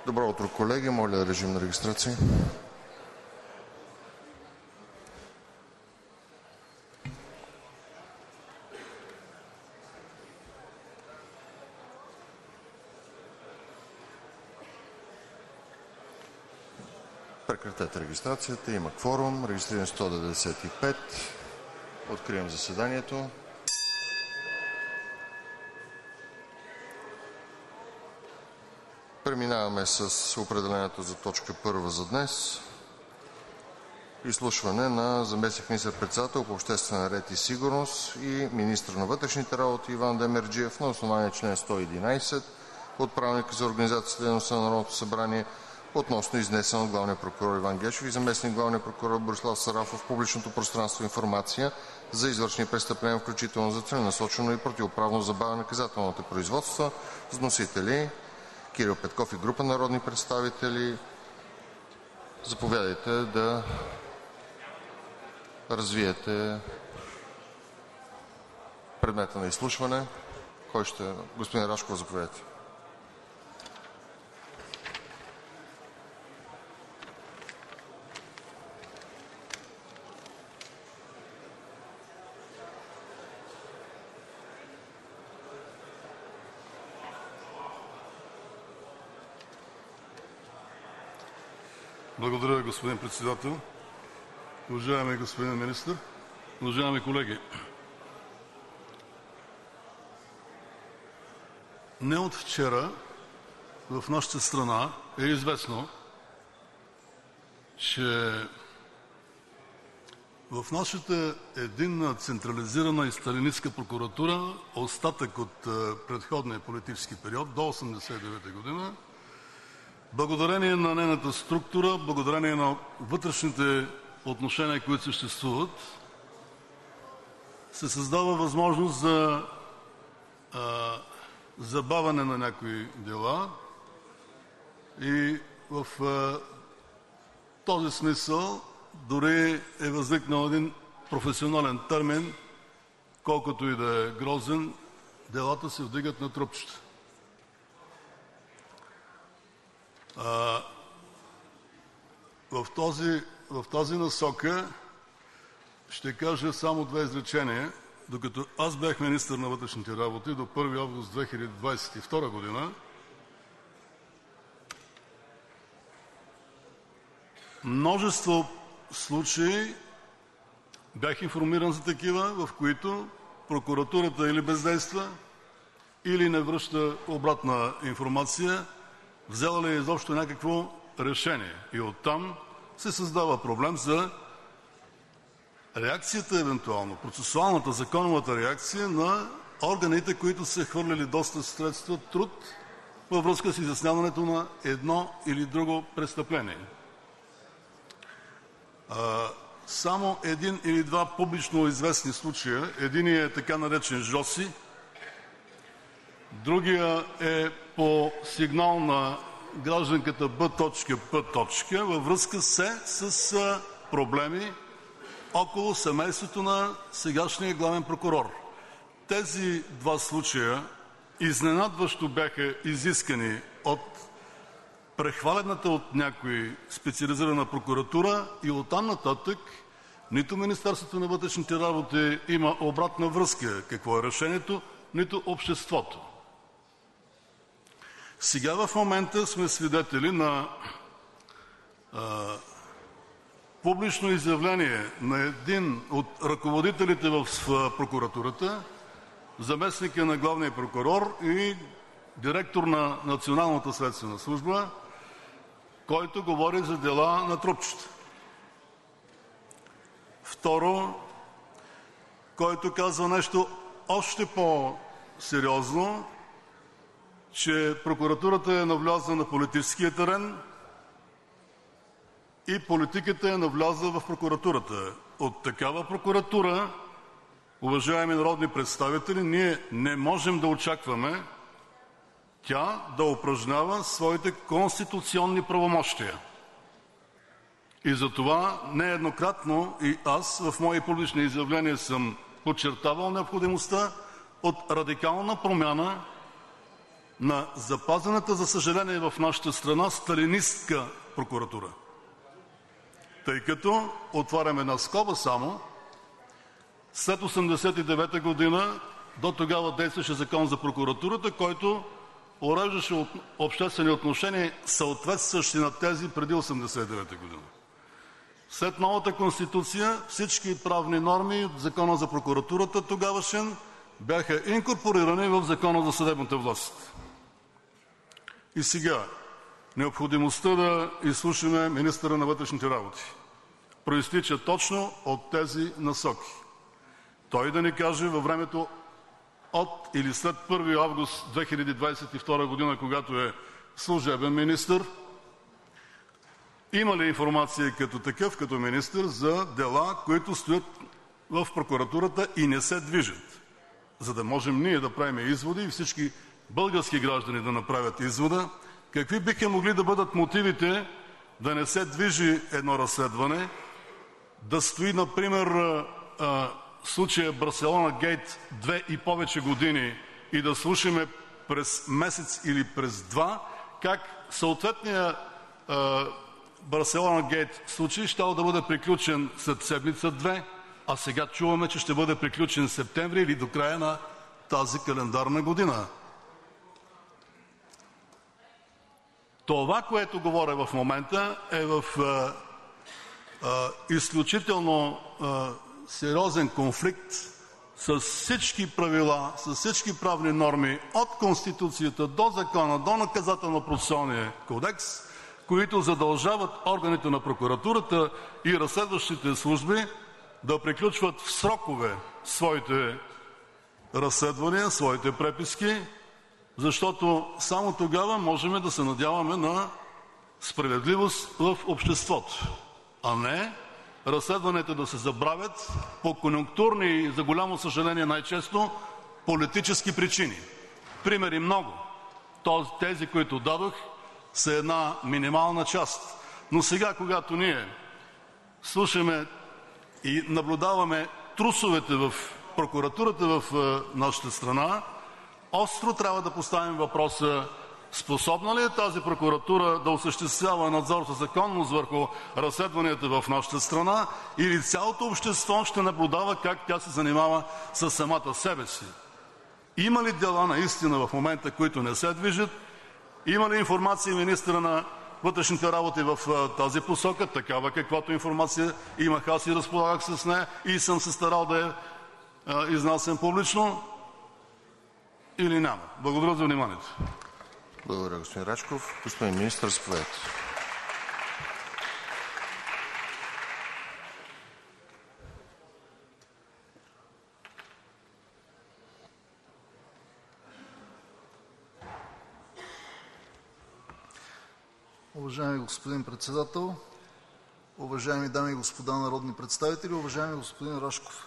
Добро утро, колеги. Моля, режим на регистрация. Прекратете регистрацията. Има кворум. Регистрирани 195. Откривам заседанието. Преминаваме с определението за точка първа за днес. Изслушване на заместник министър-председател по обществен ред и сигурност и министър на вътрешните работи Иван Демерджиев на основание член 111 от Правилника за организацията и дейността на Народното събрание относно изнесена от главния прокурор Иван Гешев и заместник главния прокурор Борислав Сарафов в публичното пространство информация за извършени престъпления, включително за целенасочено и противоправно забавяне на наказателните производства. С вносители Кирил Петков и група народни представители. Заповядайте да развиете предмета на изслушване. Господин Рашков, заповядайте. Благодаря, господин председател. Уважаеми господин министър, уважаеми колеги! Не от вчера в нашата страна е известно, че в нашата единна централизирана и сталинистка прокуратура, остатък от предходния политически период до 1989 година, благодарение на нейната структура, благодарение на вътрешните отношения, които съществуват, се създава възможност за забавяне на някои дела и в този смисъл дори е възникнал един професионален термин, колкото и да е грозен, делата се вдигат на трупчета. В тази насока ще кажа само две изречения. Докато аз бях министър на вътрешните работи до 1 август 2022 година, множество случаи бях информиран за такива, в които прокуратурата или бездейства, или не връща обратна информация, взела ли е изобщо някакво решение. И оттам се създава проблем за реакцията, евентуално процесуалната, законовата реакция на органите, които са хвърляли доста средства, труд във връзка с изясняването на едно или друго престъпление. Само един или два публично известни случая. Единият е така наречен Жоси, другия е по сигнал на гражданката Б.П. във връзка с проблеми около семейството на сегашния главен прокурор. Тези два случая изненадващо бяха изискани от прехвалената от някои специализирана прокуратура и оттам нататък нито Министерството на вътрешните работи има обратна връзка какво е решението, нито обществото. Сега в момента сме свидетели на публично изявление на един от ръководителите в прокуратурата, заместника на главния прокурор и директор на Националната следствена служба, който говори за дела на трупчета. Второ, който казва нещо още по-сериозно, че прокуратурата е навлязла на политическия терен и политиката е навлязла в прокуратурата. От такава прокуратура, уважаеми народни представители, ние не можем да очакваме тя да упражнява своите конституционни правомощия. И затова нееднократно и аз в мои публични изявления съм подчертавал необходимостта от радикална промяна на запазената, за съжаление, в нашата страна сталинистка прокуратура. Тъй като, отварям една скоба само, след 1989 година до тогава действаше Закон за прокуратурата, който уреждаше обществени отношения, съответстващи на тези преди 1989 година. След новата Конституция всички правни норми от Закона за прокуратурата тогавашен бяха инкорпорирани в Закона за съдебната власт. И сега необходимостта да изслушаме министъра на вътрешните работи произтича точно от тези насоки. Той да ни каже във времето от или след 1 август 2022 година, когато е служебен министър, има ли информация като такъв, като министър, за дела, които стоят в прокуратурата и не се движат, за да можем ние да правим изводи и всички български граждани да направят извода какви биха могли да бъдат мотивите да не се движи едно разследване, да стои, например, случая Барселона гейт 2 и повече години и да слушаме през месец или през два как съответният Барселона гейт случай щял да бъде приключен след седмица-две, а сега чуваме, че ще бъде приключен септември или до края на тази календарна година. Това, което говоря в момента, е в изключително сериозен конфликт с всички правила, с всички правни норми от Конституцията до закона, до Наказателно-процесуалния кодекс, които задължават органите на прокуратурата и разследващите служби да приключват в срокове своите разследвания, своите преписки, защото само тогава можем да се надяваме на справедливост в обществото, а не разследванията да се забравят по конюнктурни и, за голямо съжаление, най-често политически причини. Примери много. Тези, които дадох, са една минимална част. Но сега, когато ние слушаме и наблюдаваме трусовете в прокуратурата в нашата страна, остро трябва да поставим въпроса: способна ли е тази прокуратура да осъществява надзор за законност върху разследванията в нашата страна, или цялото общество ще наблюдава как тя се занимава със самата себе си? Има ли дела наистина в момента, които не се движат? Има ли информация министъра на вътрешните работи в тази посока, такава каквато информация имах аз и разполагах с нея и съм се старал да я изнасям публично, или няма? Благодаря за вниманието. Благодаря, господин Рачков. Господин министър, заповядайте. Уважаеми господин Председател, уважаеми дами и господа народни представители, уважаеми господин Рашков!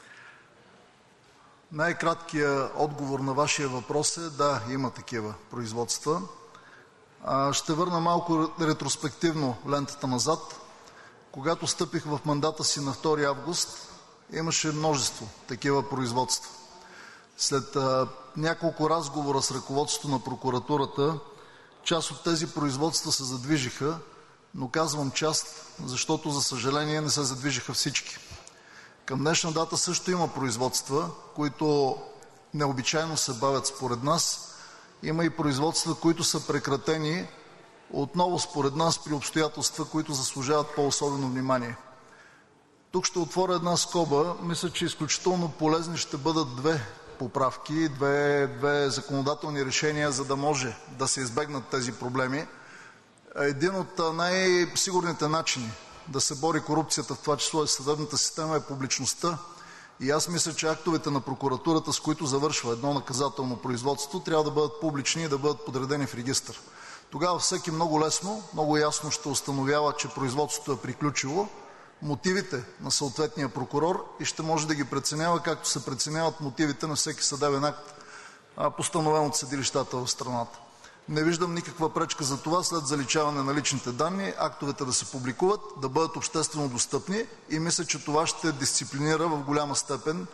Най-краткият отговор на Вашия въпрос е: да, има такива производства. Ще върна малко ретроспективно лентата назад. Когато стъпих в мандата си на 2 август, имаше множество такива производства. След няколко разговора с ръководството на прокуратурата, част от тези производства се задвижиха, но казвам част, защото, за съжаление, не се задвижиха всички. Към днешна дата също има производства, които необичайно се бавят според нас. Има и производства, които са прекратени отново според нас при обстоятелства, които заслужават по-особено внимание. Тук ще отворя една скоба. Мисля, че изключително полезни ще бъдат две поправки, две законодателни решения, за да може да се избегнат тези проблеми. Един от най-сигурните начини да се бори корупцията, в това число и съдебната система, е публичността. И аз мисля, че актовете на прокуратурата, с които завършва едно наказателно производство, трябва да бъдат публични и да бъдат подредени в регистър. Тогава всеки много лесно, много ясно ще установява, че производството е приключило, мотивите на съответния прокурор и ще може да ги преценява, както се преценяват мотивите на всеки съдебен акт, постановен от съдилищата в страната. Не виждам никаква пречка за това след заличаване на личните данни актовете да се публикуват, да бъдат обществено достъпни, и мисля, че това ще дисциплинира в голяма степен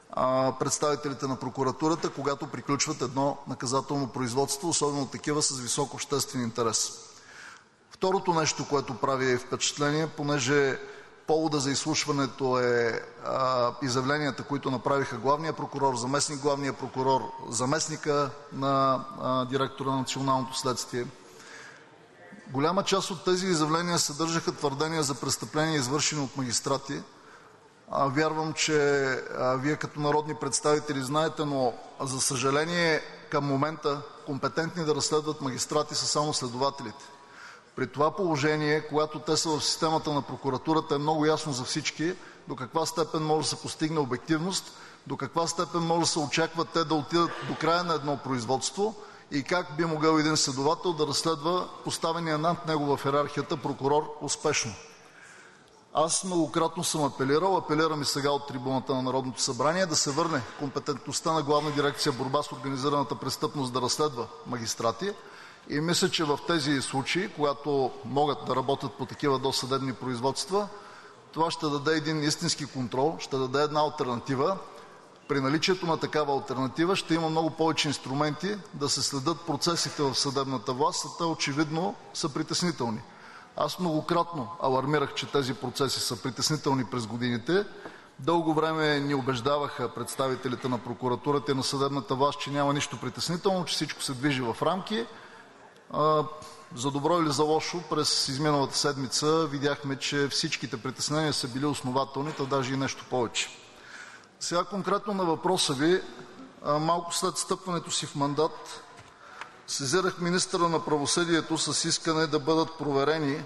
представителите на прокуратурата, когато приключват едно наказателно производство, особено такива с висок обществен интерес. Второто нещо, което прави впечатление, понеже повода за изслушването е изявленията, които направиха главния прокурор, заместник главния прокурор, заместника на директора на Националното следствие. Голяма част от тези изявления съдържаха твърдения за престъпления, извършени от магистрати. Вярвам, че Вие като народни представители знаете, но за съжаление към момента компетентни да разследват магистрати са само следователите. При това положение, когато те са в системата на прокуратурата, е много ясно за всички до каква степен може да се постигне обективност, до каква степен може да се очаква те да отидат до края на едно производство и как би могъл един следовател да разследва поставения над него в йерархията прокурор успешно. Аз многократно съм апелирал, апелирам и сега от трибуната на Народното събрание да се върне компетентността на Главна дирекция „Борба с организираната престъпност“ да разследва магистрати. И мисля, че в тези случаи, когато могат да работят по такива досъдебни производства, това ще даде един истински контрол, ще даде една алтернатива. При наличието на такава алтернатива ще има много повече инструменти да се следят процесите в съдебната власт, а те очевидно са притеснителни. Аз многократно алармирах, че тези процеси са притеснителни през годините. Дълго време ни убеждаваха представителите на прокуратурата и на съдебната власт, че няма нищо притеснително, че всичко се движи в рамки. За добро или за лошо, през изминалата седмица видяхме, че всичките притеснения са били основателни, та даже и нещо повече. Сега конкретно на въпроса Ви. Малко след встъпването си в мандат сезирах министъра на правосъдието с искане да бъдат проверени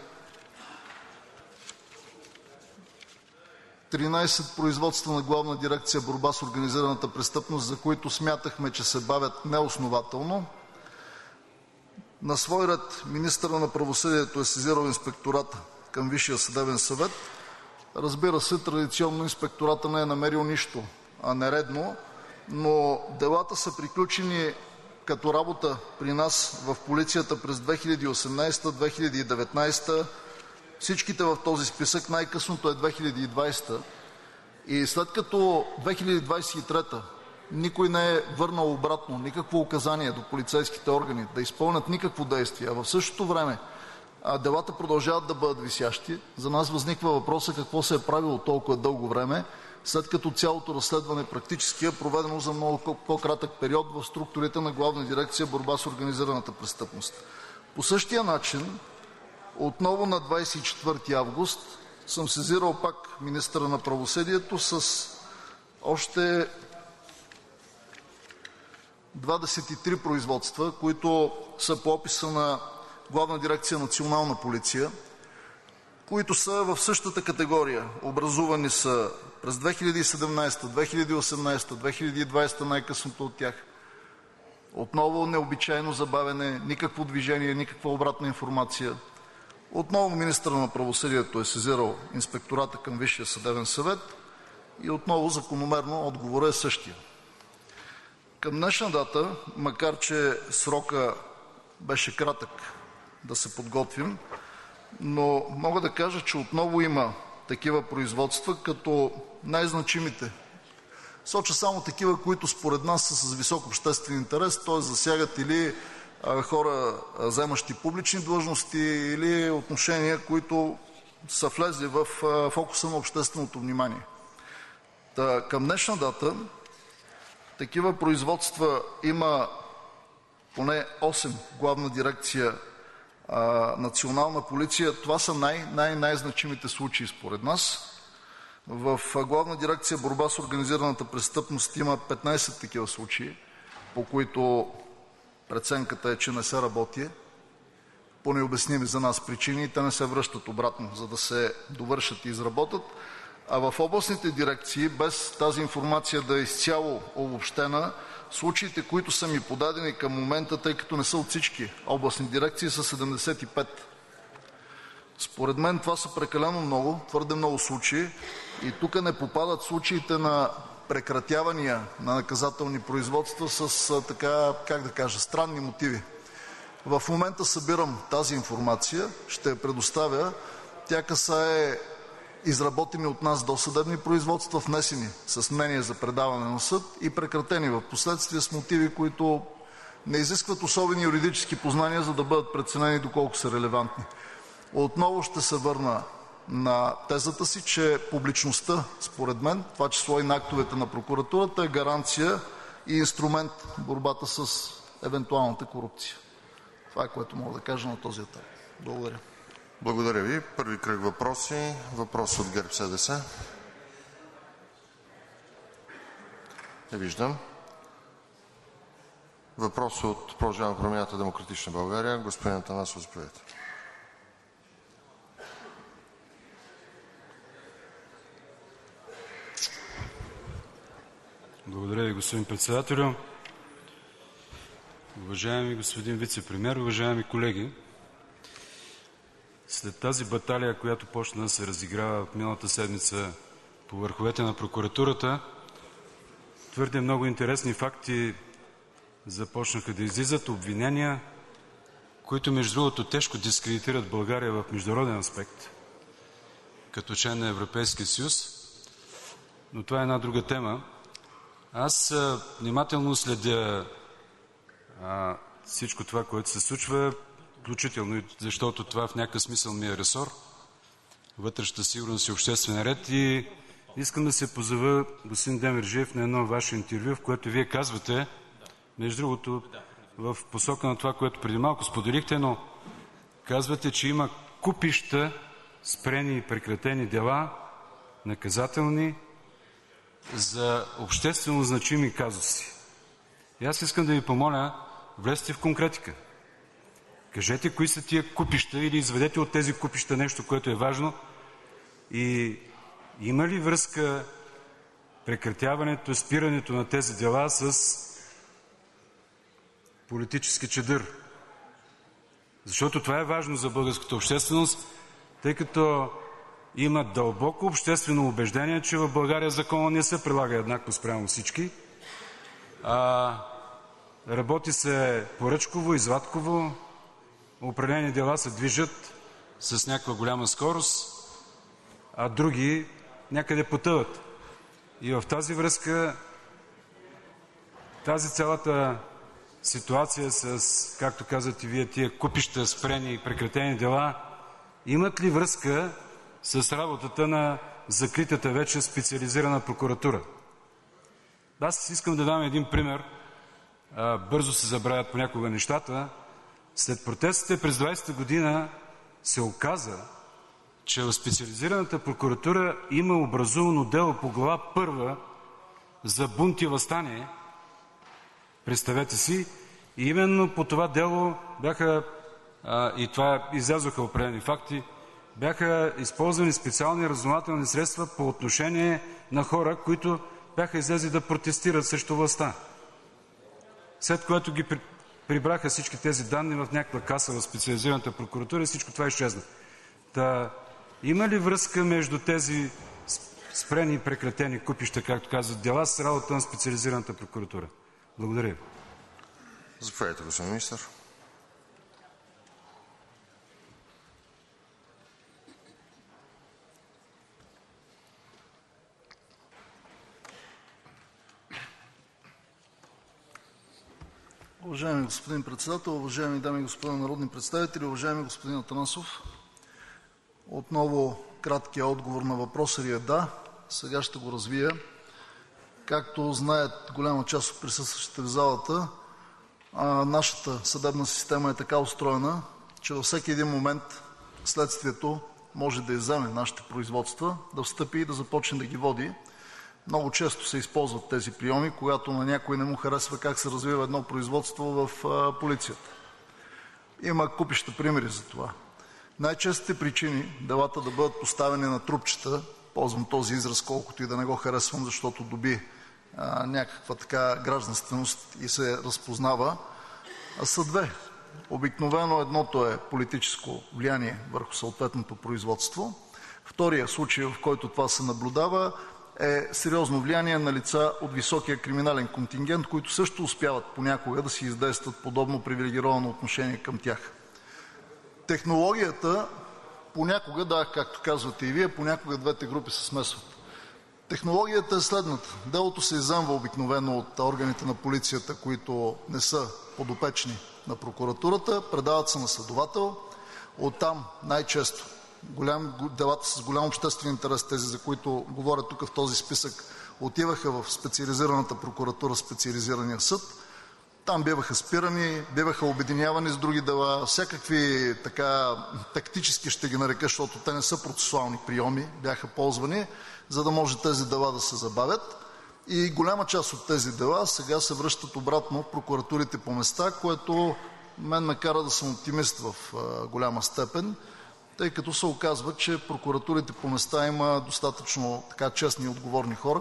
13 производства на Главна дирекция „Борба с организираната престъпност“, за които смятахме, че се бавят неоснователно. На свой ред министърът на правосъдието е сезирал Инспектората към Висшия съдебен съвет. Разбира се, традиционно Инспекторатът не е намерил нищо нередно, но делата са приключени като работа при нас в полицията през 2018 – 2019. Всичките в този списък, най-късното е 2020. И след като 2023 никой не е върнал обратно никакво указание до полицейските органи да изпълнят никакво действие, а в същото време делата продължават да бъдат висящи, за нас възниква въпросът какво се е правило толкова дълго време, след като цялото разследване практически е проведено за много по-кратък период в структурите на Главна дирекция „Борба с организираната престъпност“. По същия начин отново на 24 август съм сезирал пак министъра на правосъдието с още 23 производства, които са по описа на Главна дирекция „Национална полиция“, които са в същата категория. Образувани са през 2017, 2018, 2020 най-късното от тях. Отново необичайно забавяне, никакво движение, никаква обратна информация. Отново министърът на правосъдието е сезирал Инспектората към Висшия съдебен съвет и отново закономерно отговорът е същия. Към днешна дата, макар че срокът беше кратък да се подготвим, но мога да кажа, че отново има такива производства, като най-значимите соча само такива, които според нас са с висок обществен интерес, т.е. засягат или хора, заемащи публични длъжности, или отношения, които са влезли в фокуса на общественото внимание. Към днешна дата такива производства има поне 8 Главна дирекция „Национална полиция“. Това са най-значимите случаи според нас. В Главна дирекция „Борба с организираната престъпност“ има 15 такива случаи, по които преценката е, че не се работи по необясними за нас причини и те не се връщат обратно, за да се довършат и изработят. А в областните дирекции, без тази информация да е изцяло обобщена, случаите, които са ми подадени към момента, тъй като не са от всички областни дирекции, са 75. Според мен това са прекалено много, твърде много случаи и тук не попадат случаите на прекратявания на наказателни производства с странни мотиви. В момента събирам тази информация, ще я предоставя. Тя касае изработени от нас досъдебни производства, внесени с мнение за предаване на съд и прекратени в последствие с мотиви, които не изискват особени юридически познания, за да бъдат преценени доколко са релевантни. Отново ще се върна на тезата си, че публичността, според мен, това число и на актовете на прокуратурата, е гаранция и инструмент в борбата с евентуалната корупция. Това е, което мога да кажа на този етап. Благодаря. Благодаря ви. Първи кръг въпроси. Въпрос от ГЕРБ-СДС. Не виждам. Въпрос от Продължаваме промяната Демократична България. Господин Атанасов, заповядайте. Благодаря ви, господин председателю. Уважаеми господин вицепремиер, уважаеми колеги! След тази баталия, която почна да се разиграва от миналата седмица по върховете на прокуратурата, твърде много интересни факти започнаха да излизат, обвинения, които между другото тежко дискредитират България в международен аспект, като член на Европейския съюз, но това е една друга тема. Аз внимателно следя всичко това, което се случва, включително и защото това в някакъв смисъл ми е ресор, вътрешната сигурност и обществен ред, и искам да се позова, господин Демерджиев, на едно ваше интервю, в което Вие казвате, между другото, в посока на това, което преди малко споделихте, но казвате, че има купища спрени и прекратени дела, наказателни, за обществено значими казуси. И аз искам да ви помоля, влезте в конкретика. Кажете кои са тия купища или изведете от тези купища нещо, което е важно, и има ли връзка прекратяването, спирането на тези дела с политически чадър? Защото това е важно за българската общественост, тъй като има дълбоко обществено убеждение, че в България закона не се прилага еднакво спрямо всички. Работи се поръчково, извадково, определени дела се движат с някаква голяма скорост, а други някъде потъват. И в тази връзка тази цялата ситуация с, както казвате Вие, тия купища спрени и прекратени дела, имат ли връзка с работата на закритата вече специализирана прокуратура? Аз искам да дам един пример. Бързо се забравят понякога нещата. След протестите през 20-та година се оказа, че в специализираната прокуратура има образувано дело по глава първа за бунт и въстание. Представете си. И именно по това дело бяха, и това излязоха определени факти, бяха използвани специални разузнавателни средства по отношение на хора, които бяха излезли да протестират срещу властта. След което ги прибраха всички тези данни в някаква каса в специализираната прокуратура и всичко това изчезна. Има ли връзка между тези спрени и прекратени купища, както казват, дела с работа на специализираната прокуратура? Благодаря ви. Заповядайте, господин министър. Уважаеми господин председател, уважаеми дами и господа народни представители, уважаеми господин Атанасов! Отново краткият отговор на въпроса Ви е да. Сега ще го развия. Както знаят голяма част от присъстващите в залата, нашата съдебна система е така устроена, че във всеки един момент следствието може да изземе нашите производства, да встъпи и да започне да ги води. Много често се използват тези прийоми, когато на някой не му харесва как се развива едно производство в полицията. Има купища примери за това. Най-честите причини делата да бъдат поставени на трупчета, ползвам този израз, колкото и да не го харесвам, защото доби някаква така гражданственост и се разпознава, са две. Обикновено едното е политическо влияние върху съответното производство. Втория случай, в който това се наблюдава, е сериозно влияние на лица от високия криминален контингент, които също успяват понякога да си издействат подобно привилегировано отношение към тях. Технологията Понякога, да, както казвате и Вие, понякога двете групи се смесват. Технологията е следната. Делото се изземва обикновено от органите на полицията, които не са подопечни на прокуратурата, предават се на следовател. Оттам най-често делата с голям обществен интерес, тези, за които говоря тук в този списък, отиваха в специализираната прокуратура, специализирания съд. Там биваха спирани, биваха обединявани с други дела, всякакви тактически, ще ги нарека, защото те не са процесуални приеми, бяха ползвани, за да може тези дела да се забавят. И голяма част от тези дела сега се връщат обратно в прокуратурите по места, което мен ме кара да съм оптимист в голяма степен, тъй като се оказва, че в прокуратурите по места има достатъчно честни и отговорни хора,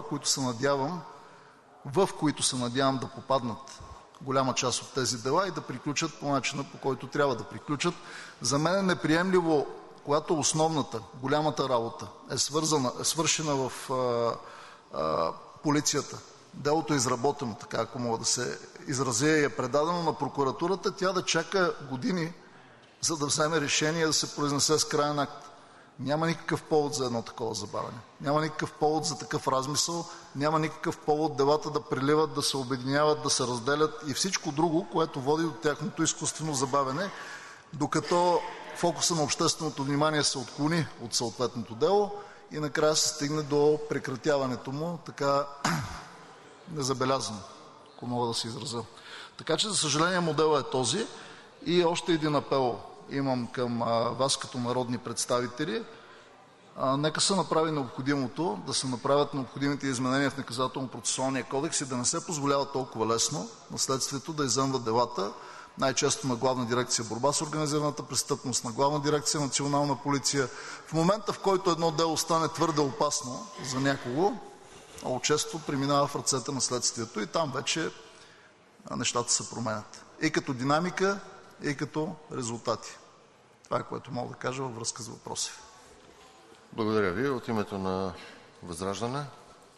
в които се надявам да попаднат голяма част от тези дела и да приключат по начина, по който трябва да приключат. За мен е неприемливо, когато основната, голямата работа е свършена в полицията, делото е изработено, така ако мога да се изразя, и е предадено на прокуратурата, тя да чака години, за да вземе решение да се произнесе с краен акт. Няма никакъв повод за едно такова забавяне. Няма никакъв повод за такъв размисъл, няма никакъв повод делата да преливат, да се обединяват, да се разделят и всичко друго, което води до тяхното изкуствено забавяне, докато фокуса на общественото внимание се отклони от съответното дело и накрая се стигне до прекратяването му така незабелязано, ако мога да се изразя. Така че, за съжаление, моделът е този. И още един апел имам към Вас като народни представители. Нека се направи необходимото, да се направят необходимите изменения в Наказателно-процесуалния кодекс и да не се позволява толкова лесно на следствието да изземва делата, най-често на Главна дирекция „Борба с организираната престъпност“, на Главна дирекция „Национална полиция“. В момента, в който едно дело стане твърде опасно за някого, много често преминава в ръцете на следствието и там вече нещата се променят. И като динамика, и като резултати. Това е, което мога да кажа във връзка с въпроса. Благодаря Ви. От името на ВЪЗРАЖДАНЕ?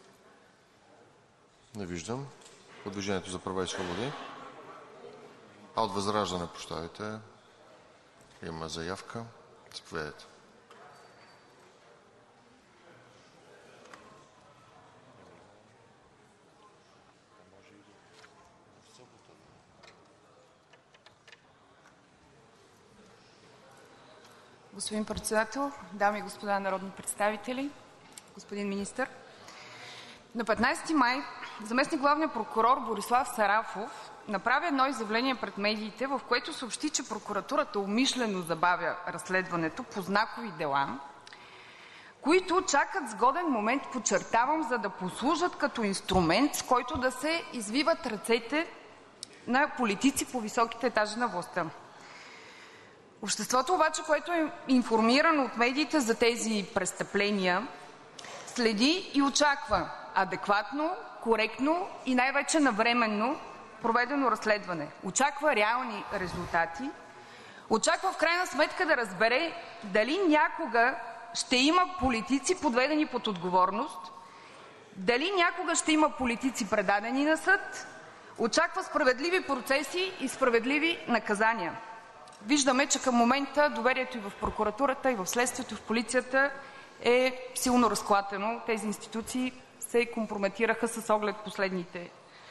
Не виждам. От Движението за права и свободи? От ВЪЗРАЖДАНЕ, прощавайте. Има заявка. Заповядайте. Господин Председател, дами и господа народни представители, господин Министър! На 15 май заместник-главният прокурор Борислав Сарафов направи едно изявление пред медиите, в което съобщи, че прокуратурата умишлено забавя разследването по знакови дела, които чакат сгоден момент, подчертавам, за да послужат като инструмент, с който да се извиват ръцете на политици по високите етажи на властта. Обществото обаче, което е информирано от медиите за тези престъпления, следи и очаква адекватно, коректно и най-вече навременно проведено разследване. Очаква реални резултати. Очаква в крайна сметка да разбере дали някога ще има политици, подведени под отговорност, дали някога ще има политици, предадени на съд. Очаква справедливи процеси и справедливи наказания. Виждаме, че към момента доверието и в прокуратурата, и в следствието, и в полицията е силно разклатено. Тези институции се компрометираха с оглед последните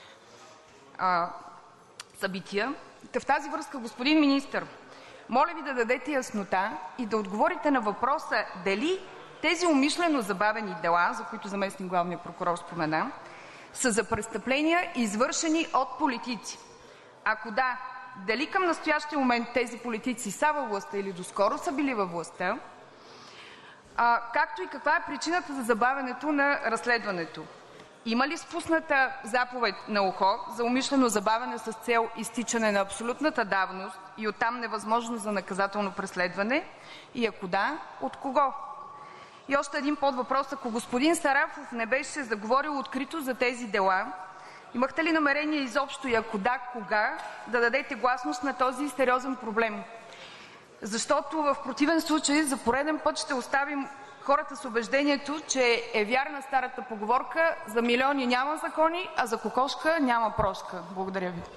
събития. В тази връзка, господин Министър, моля Ви да дадете яснота и да отговорите на въпроса дали тези умишлено забавени дела, за които заместник главният прокурор спомена, са за престъпления, извършени от политици. Ако да, дали към настоящия момент тези политици са във властта или доскоро са били във властта, както и каква е причината за забавянето на разследването? Има ли спусната заповед на УХО за умишлено забавяне с цел изтичане на абсолютната давност и оттам невъзможност за наказателно преследване? И ако да, от кого? И още един подвъпрос. Ако господин Сарафов не беше заговорил открито за тези дела, имахте ли намерение изобщо и ако да, кога да дадете гласност на този сериозен проблем? Защото в противен случай за пореден път ще оставим хората с убеждението, че е вярна старата поговорка: за милиони няма закони, а за кокошка няма прошка. Благодаря Ви.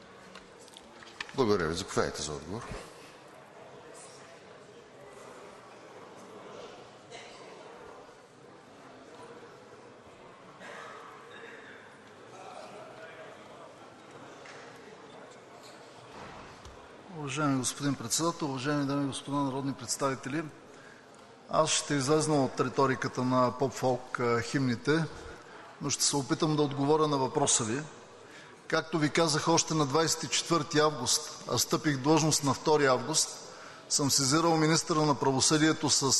Благодаря Ви. Заповядайте за отговор. Уважаеми господин Председател, уважаеми дами и господа народни представители! Аз ще излезна от риториката на поп-фолк химните, но ще се опитам да отговоря на въпроса Ви. Както Ви казах още на 24 август, а встъпих в длъжност на 2 август, съм сезирал министъра на правосъдието с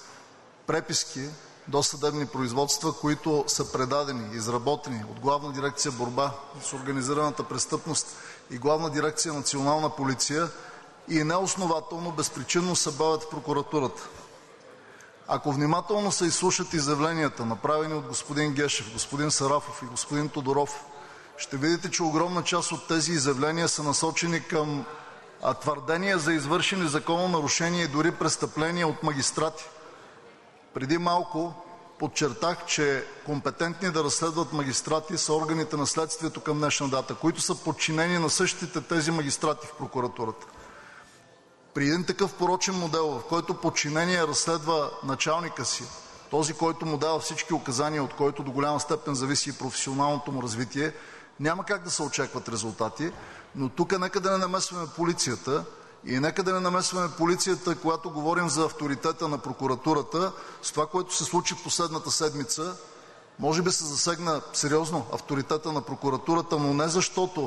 преписки досъдебни производства, които са предадени, изработени от Главна дирекция „Борба с организираната престъпност“ и Главна дирекция „Национална полиция“ и неоснователно, безпричинно се бавят в прокуратурата. Ако внимателно се изслушат изявленията, направени от господин Гешев, господин Сарафов и господин Тодоров, ще видите, че огромна част от тези изявления са насочени към твърдения за извършени закононарушения и дори престъпления от магистрати. Преди малко подчертах, че компетентни да разследват магистрати са органите на следствието към днешна дата, които са подчинени на същите тези магистрати в прокуратурата. При един такъв порочен модел, в който подчиненият разследва началника си, този, който му дава всички указания, от който до голяма степен зависи и професионалното му развитие, няма как да се очакват резултати, но тук нека да не намесваме полицията и нека да не намесваме полицията, когато говорим за авторитета на прокуратурата, с това, което се случи в последната седмица. Може би се засегна сериозно авторитета на прокуратурата, но не защото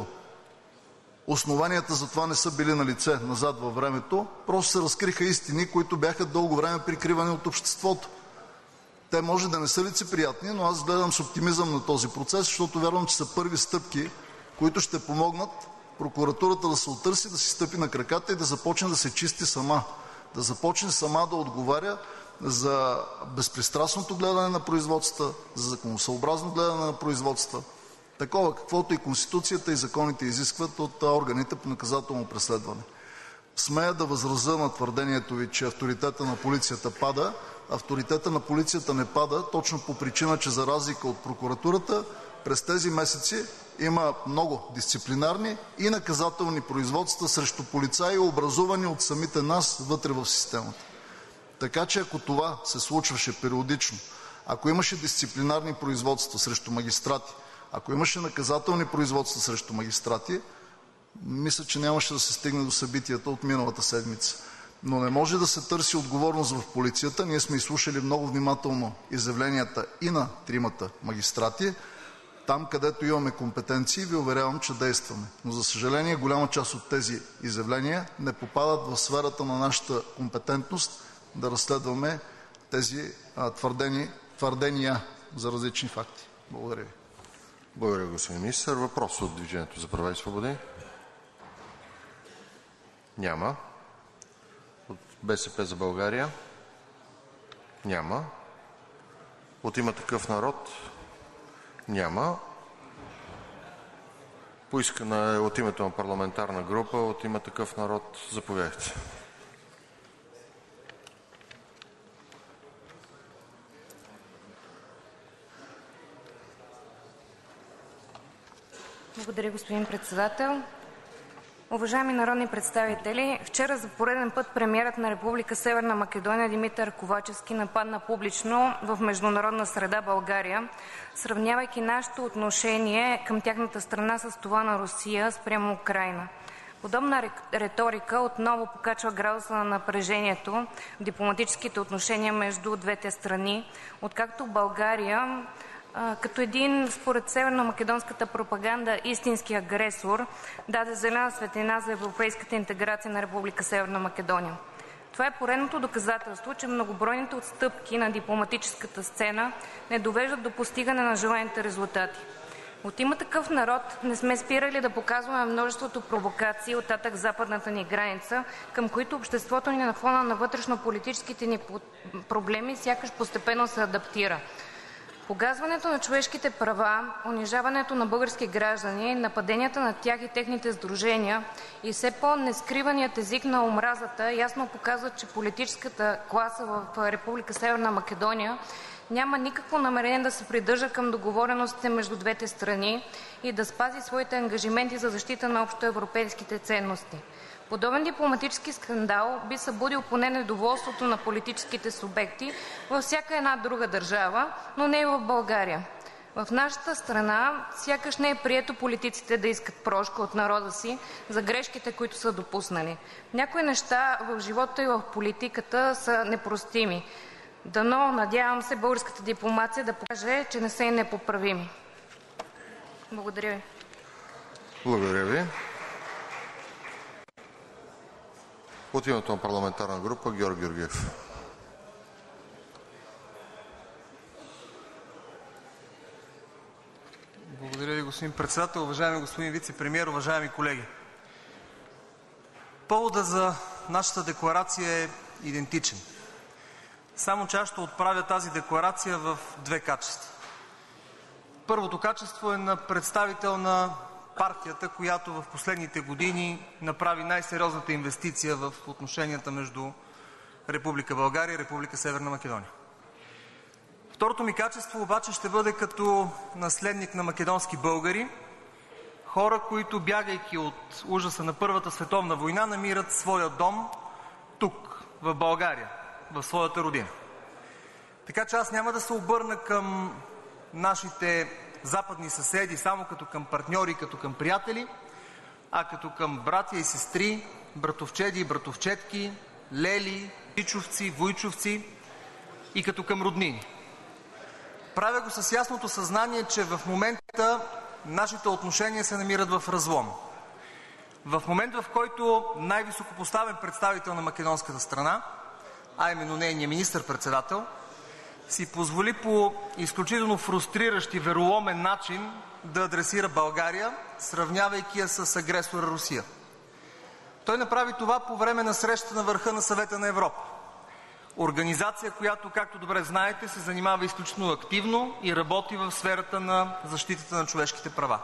основанията за това не са били налице назад във времето, просто се разкриха истини, които бяха дълго време прикривани от обществото. Те може да не са лицеприятни, но аз гледам с оптимизъм на този процес, защото вярвам, че са първи стъпки, които ще помогнат прокуратурата да се отърси, да си стъпи на краката и да започне да се чисти сама. Да започне сама да отговаря за безпристрастното гледане на производства, за законосъобразно гледане на производства, такова каквото и Конституцията и законите изискват от органите по наказателно преследване. Смея да възразя на твърдението Ви, че авторитетът на полицията пада. Авторитетът на полицията не пада точно по причина, че за разлика от прокуратурата през тези месеци има много дисциплинарни и наказателни производства срещу полицаи, образувани от самите нас вътре в системата. Така че ако това се случваше периодично, ако имаше дисциплинарни производства срещу магистрати, ако имаше наказателни производства срещу магистрати, мисля, че нямаше да се стигне до събитията от миналата седмица. Но не може да се търси отговорност в полицията. Ние сме изслушали много внимателно изявленията и на тримата магистрати. Там, където имаме компетенции, Ви уверявам, че действаме. Но за съжаление, голяма част от тези изявления не попадат в сферата на нашата компетентност да разследваме тези твърдения за различни факти. Благодаря Ви. Благодаря, господин министър. Въпрос от Движението за права и свободи? Няма. От БСП за България? Няма. От „Има такъв народ“? Няма. Поискана от името на парламентарна група от „Има такъв народ“. Заповядайте. Благодаря, господин Председател. Уважаеми народни представители, вчера за пореден път премиерът на Република Северна Македония Димитър Ковачевски нападна публично в международна среда България, сравнявайки нашето отношение към тяхната страна с това на Русия спрямо Украйна. Подобна риторика отново покачва градуса на напрежението в дипломатическите отношения между двете страни, откакто България като един, според северномакедонската пропаганда, истински агресор, даде зелена светлина за европейската интеграция на Република Северна Македония. Това е поредното доказателство, че многобройните отстъпки на дипломатическата сцена не довеждат до постигане на желаните резултати. От „Има такъв народ“ не сме спирали да показваме множеството провокации оттатък западната ни граница, към които обществото ни на фона на вътрешнополитическите ни проблеми сякаш постепенно се адаптира. Погазването на човешките права, унижаването на български граждани, нападенията на тях и техните сдружения и все по-нескриваният език на омразата ясно показват, че политическата класа в Република Северна Македония няма никакво намерение да се придържа към договореностите между двете страни и да спази своите ангажименти за защита на общоевропейските ценности. Подобен дипломатически скандал би събудил поне недоволството на политическите субекти във всяка една друга държава, но не и в България. В нашата страна сякаш не е прието политиците да искат прошка от народа си за грешките, които са допуснали. Някои неща в живота и в политиката са непростими. Дано, надявам се, българската дипломация да покаже, че не са и непоправими. Благодаря ви. Благодаря ви. От името на парламентарна група Георги Георгиев. Благодаря ви, господин Председател. Уважаеми господин Вицепремиер, уважаеми колеги! Поводът за нашата декларация е идентичен. Само че аз ще отправя тази декларация в две качества. Първото качество е на представител на партията, която в последните години направи най-сериозната инвестиция в отношенията между Република България и Република Северна Македония. Второто ми качество обаче ще бъде като наследник на македонски българи, хора, които, бягайки от ужаса на Първата световна война, намират своя дом тук, в България, в своята родина. Така че аз няма да се обърна към нашите западни съседи само като към партньори, като към приятели, а като към братя и сестри, братовчеди и братовчетки, лели, чичовци, вуйчовци и като към роднини. Правя го с ясното съзнание, че в момента нашите отношения се намират в разлом. В момент, в който най-високопоставен представител на македонската страна, а именно нейният министър-председател, си позволи по изключително фрустриращ и вероломен начин да адресира България, сравнявайки я с агресора Русия. Той направи това по време на срещата на върха на Съвета на Европа. Организация, която, както добре знаете, се занимава изключително активно и работи в сферата на защитата на човешките права.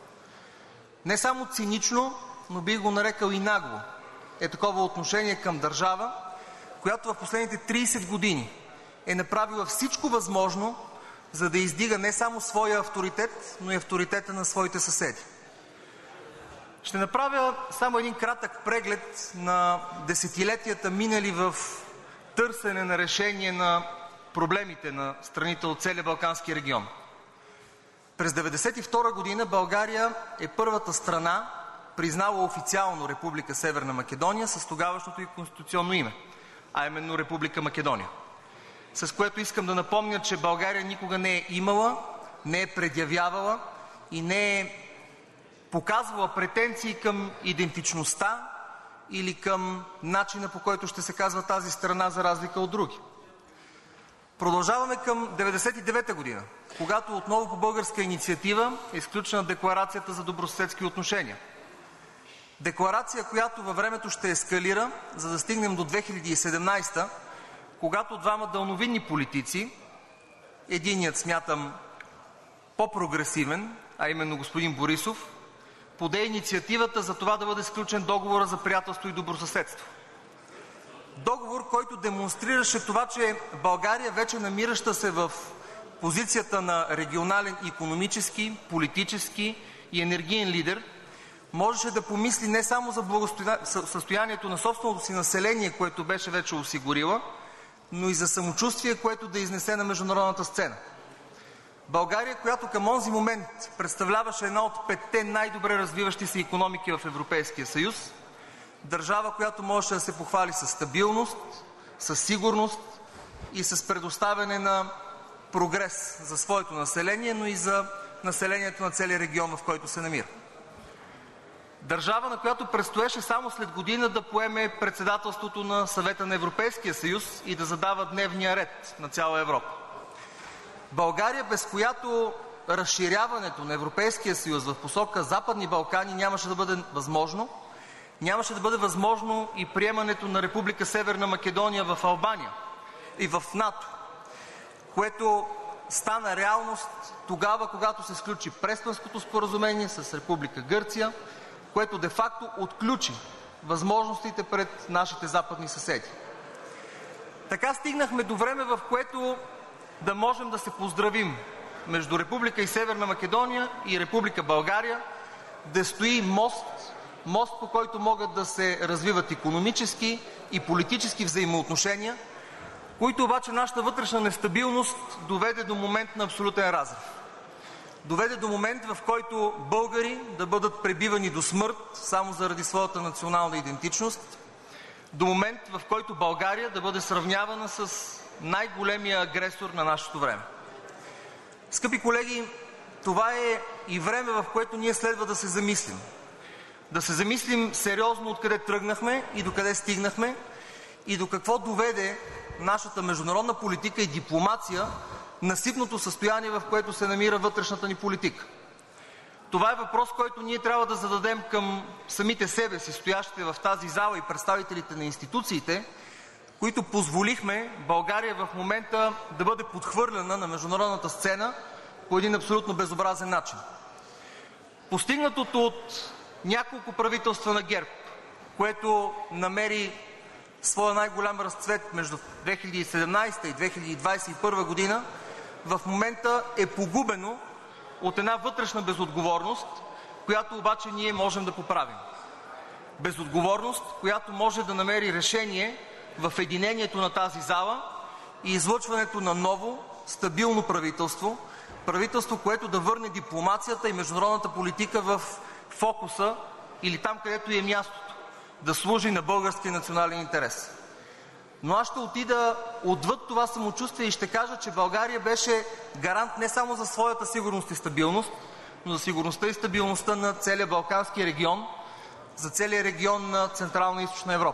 Не само цинично, но бих го нарекал и нагло е такова отношение към държава, която в последните 30 години е направила всичко възможно, за да издига не само своя авторитет, но и авторитета на своите съседи. Ще направя само един кратък преглед на десетилетията минали в търсене на решение на проблемите на страните от целия Балкански регион. През 1992 година България е първата страна, признала официално Република Северна Македония с тогавашното и конституционно име, а именно Република Македония. С което искам да напомня, че България никога не е имала, не е предявявала и не е показвала претенции към идентичността или към начина, по който ще се казва тази страна, за разлика от други. Продължаваме към 1999 година, когато отново по българска инициатива е изключена декларацията за добросъседски отношения. Декларация, която във времето ще ескалира, за да стигнем до 2017, когато двама далновидни политици, единият смятам по-прогресивен, а именно господин Борисов, поде инициативата за това да бъде сключен договора за приятелство и добросъседство. Договор, който демонстрираше това, че България, вече намираща се в позицията на регионален икономически, политически и енергиен лидер, можеше да помисли не само за състоянието на собственото си население, което беше вече осигурила, но и за самочувствие, което да изнесе на международната сцена. България, която към онзи момент представляваше една от 5-те най-добре развиващи се икономики в Европейския съюз, държава, която можеше да се похвали със стабилност, със сигурност и с предоставяне на прогрес за своето население, но и за населението на целия регион, в който се намира. Държава, на която предстоеше само след година да поеме председателството на Съвета на Европейския съюз и да задава дневния ред на цяла Европа. България, без която разширяването на Европейския съюз в посока Западни Балкани нямаше да бъде възможно, нямаше да бъде възможно и приемането на Република Северна Македония в Албания и в НАТО, което стана реалност тогава, когато се сключи Преспанското споразумение с Република Гърция, което де-факто отключи възможностите пред нашите западни съседи. Така стигнахме до време, в което да можем да се поздравим между Република и Северна Македония и Република България, да стои мост, по който могат да се развиват икономически и политически взаимоотношения, които обаче нашата вътрешна нестабилност доведе до момент на абсолютен разрив. доведе до момент, в който българи да бъдат пребивани до смърт само заради своята национална идентичност, до момент, в който България да бъде сравнявана с най-големия агресор на нашето време. Скъпи колеги, това е и време, в което ние следва да се замислим. Да се замислим сериозно откъде тръгнахме и докъде стигнахме и до какво доведе нашата международна политика и дипломация на сивното състояние, в което се намира вътрешната ни политика. Това е въпрос, който ние трябва да зададем към самите себе си, стоящите в тази зала, и представителите на институциите, които позволихме България в момента да бъде подхвърляна на международната сцена по един абсолютно безобразен начин. Постигнатото от няколко правителства на ГЕРБ, което намери своя най-голям разцвет между 2017 и 2021 година, в момента е погубено от една вътрешна безотговорност, която обаче ние можем да поправим. Безотговорност, която може да намери решение в единението на тази зала и излъчването на ново, стабилно правителство, правителство, което да върне дипломацията и международната политика в фокуса или там, където е мястото, да служи на българския национален интерес. Но аз ще отида отвъд това самочувствие и ще кажа, че България беше гарант не само за своята сигурност и стабилност, но за сигурността и стабилността на целия Балкански регион, за целия регион на Централна и Източна Европа.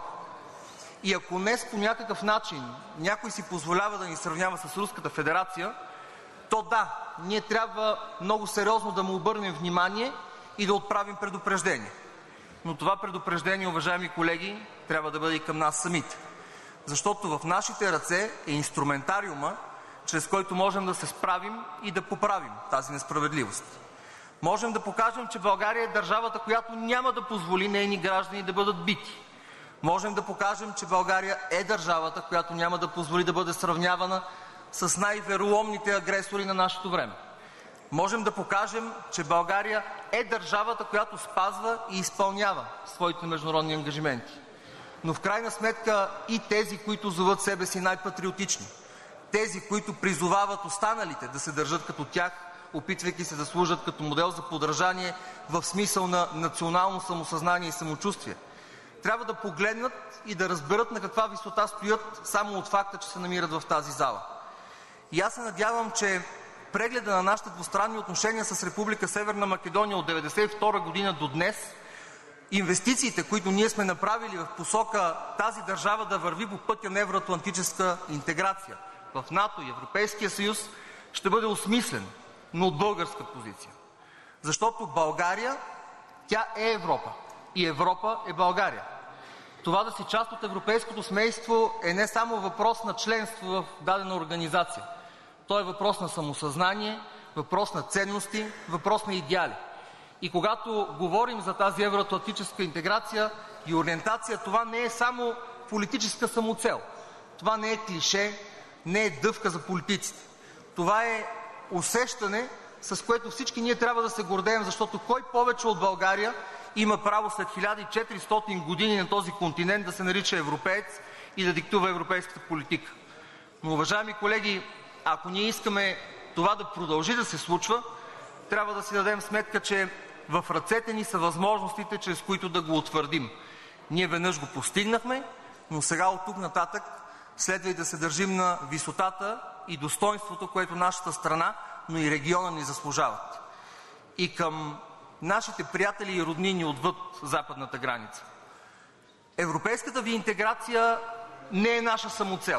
И ако днес по някакъв начин някой си позволява да ни сравнява с Руската федерация, то да, ние трябва много сериозно да му обърнем внимание и да отправим предупреждение. Но това предупреждение, уважаеми колеги, трябва да бъде и към нас самите. Защото в нашите ръце е инструментариума, чрез който можем да се справим и да поправим тази несправедливост. Можем да покажем, че България е държавата, която няма да позволи нейни граждани да бъдат бити. Можем да покажем, че България е държавата, която няма да позволи да бъде сравнявана с най-вероломните агресори на нашето време. Можем да покажем, че България е държавата, която спазва и изпълнява своите международни ангажименти. Но в крайна сметка и тези, които зоват себе си най-патриотични, тези, които призовават останалите да се държат като тях, опитвайки се да служат като модел за подражание в смисъл на национално самосъзнание и самочувствие, трябва да погледнат и да разберат на каква висота стоят само от факта, че се намират в тази зала. И аз се надявам, че прегледа на нашите двустранни отношения с Република Северна Македония от 1992 година до днес, инвестициите, които ние сме направили в посока тази държава да върви по пътя на евроатлантическа интеграция в НАТО и Европейския съюз, ще бъде осмислен, но от българска позиция. Защото България, тя е Европа и Европа е България. Това да си част от европейското семейство е не само въпрос на членство в дадена организация. То е въпрос на самосъзнание, въпрос на ценности, въпрос на идеали. И когато говорим за тази евроатлантическа интеграция и ориентация, това не е само политическа самоцел. Това не е клише, не е дъвка за политиците. Това е усещане, с което всички ние трябва да се гордеем, защото кой повече от България има право след 1400 години на този континент да се нарича европеец и да диктува европейската политика. Но, уважаеми колеги, ако ние искаме това да продължи да се случва, трябва да си дадем сметка, че в ръцете ни са възможностите, чрез които да го утвърдим. Ние веднъж го постигнахме, но сега от тук нататък следва и да се държим на висотата и достойнството, което нашата страна, но и региона ни заслужават. И към нашите приятели и роднини отвъд западната граница. Европейската ви интеграция не е наша самоцел.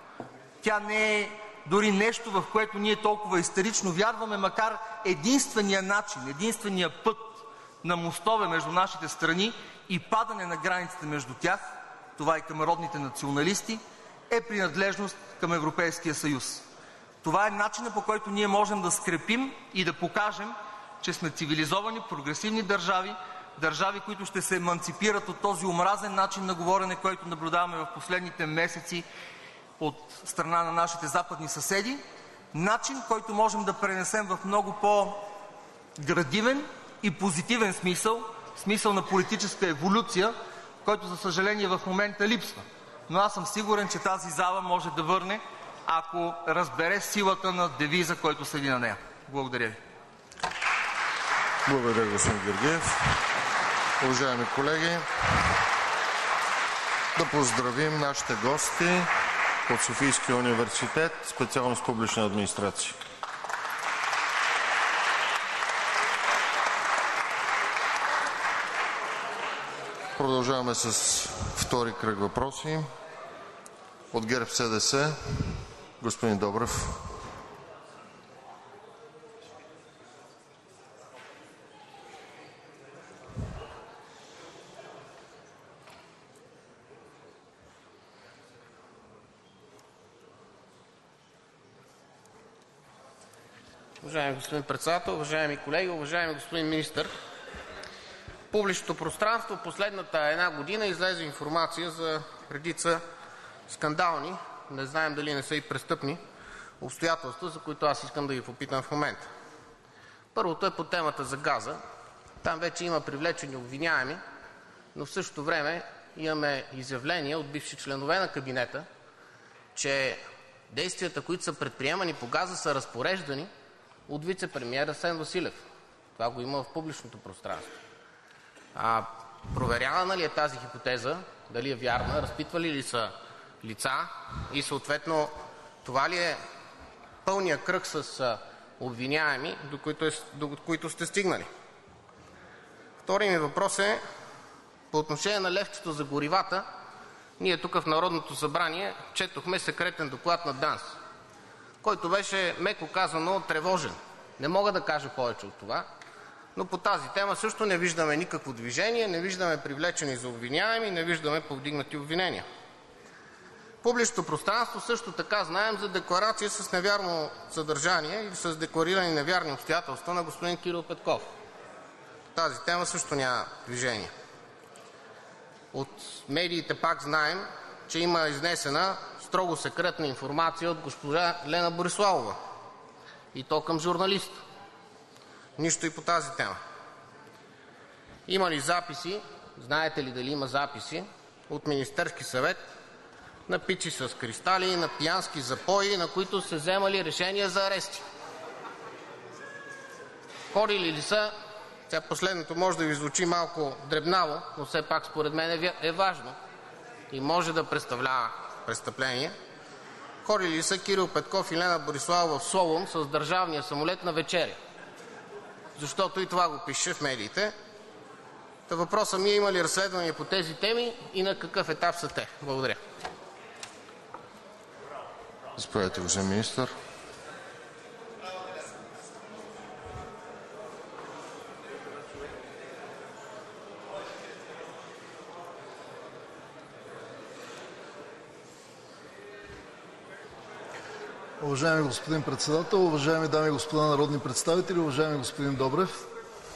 Тя не е дори нещо, в което ние толкова истерично вярваме, макар единствения начин, единствения път на мостове между нашите страни и падане на границите между тях, това и към родните националисти, е принадлежност към Европейския съюз. Това е начинът, по който ние можем да скрепим и да покажем, че сме цивилизовани, прогресивни държави, държави, които ще се еманципират от този омразен начин на говорене, който наблюдаваме в последните месеци от страна на нашите западни съседи, начин, който можем да пренесем в много по-градивен и позитивен смисъл, смисъл на политическа еволюция, който, за съжаление, в момента липсва. Но аз съм сигурен, че тази зала може да върне, ако разбере силата на девиза, който седи на нея. Благодаря ви. Благодаря, господин Георгиев. Уважаеми колеги, да поздравим нашите гости от Софийския университет, специалност публична администрация. Продължаваме с втори кръг въпроси. От ГЕРБ-СДС, господин Добрев. Уважаеми господин Председател, уважаеми колеги, уважаеми господин Министър! В публичното пространство последната една година излезе информация за редица скандални, не знаем дали не са и престъпни, обстоятелства, за които аз искам да Ви попитам в момента. Първото е по темата за газа. Там вече има привлечени обвиняеми, но в същото време имаме изявления от бивши членове на кабинета, че действията, които са предприемани по газа, са разпореждани от вицепремиера Асен Василев. Това го има в публичното пространство. Проверявана ли е тази хипотеза, дали е вярна, разпитвали ли са лица и съответно това ли е пълният кръг с обвиняеми, до които сте стигнали? Вторият ми въпрос е по отношение на левчето за горивата. Ние тук в Народното събрание четохме секретен доклад на ДАНС, който беше, меко казано, тревожен. Не мога да кажа повече от това, но по тази тема също не виждаме никакво движение, не виждаме привлечени за обвиняеми, не виждаме повдигнати обвинения. В публичното пространство също така знаем за декларация с невярно съдържание или с декларирани невярни обстоятелства на господин Кирил Петков. По тази тема също няма движение. От медиите пак знаем, че има изнесена строго секретна информация от госпожа Лена Бориславова, и то към журналист. Нищо и по тази тема. Има ли записи, знаете ли дали има записи от Министерски съвет на пичи с кристали, на пиянски запои, на които се вземали решения за арести? Ходили ли са, сега последното може да Ви звучи малко дребнаво, но все пак според мен е важно и може да представлява престъпление, ходили ли са Кирил Петков и Лена Бориславова в Солун с държавния самолет на вечеря? Защото и това го пише в медиите. Въпросът ми е: има ли разследвания по тези теми и на какъв етап са те? Благодаря. Заповядайте, господин Министър. Уважаеми господин Председател, уважаеми дами и господа народни представители, уважаеми господин Добрев!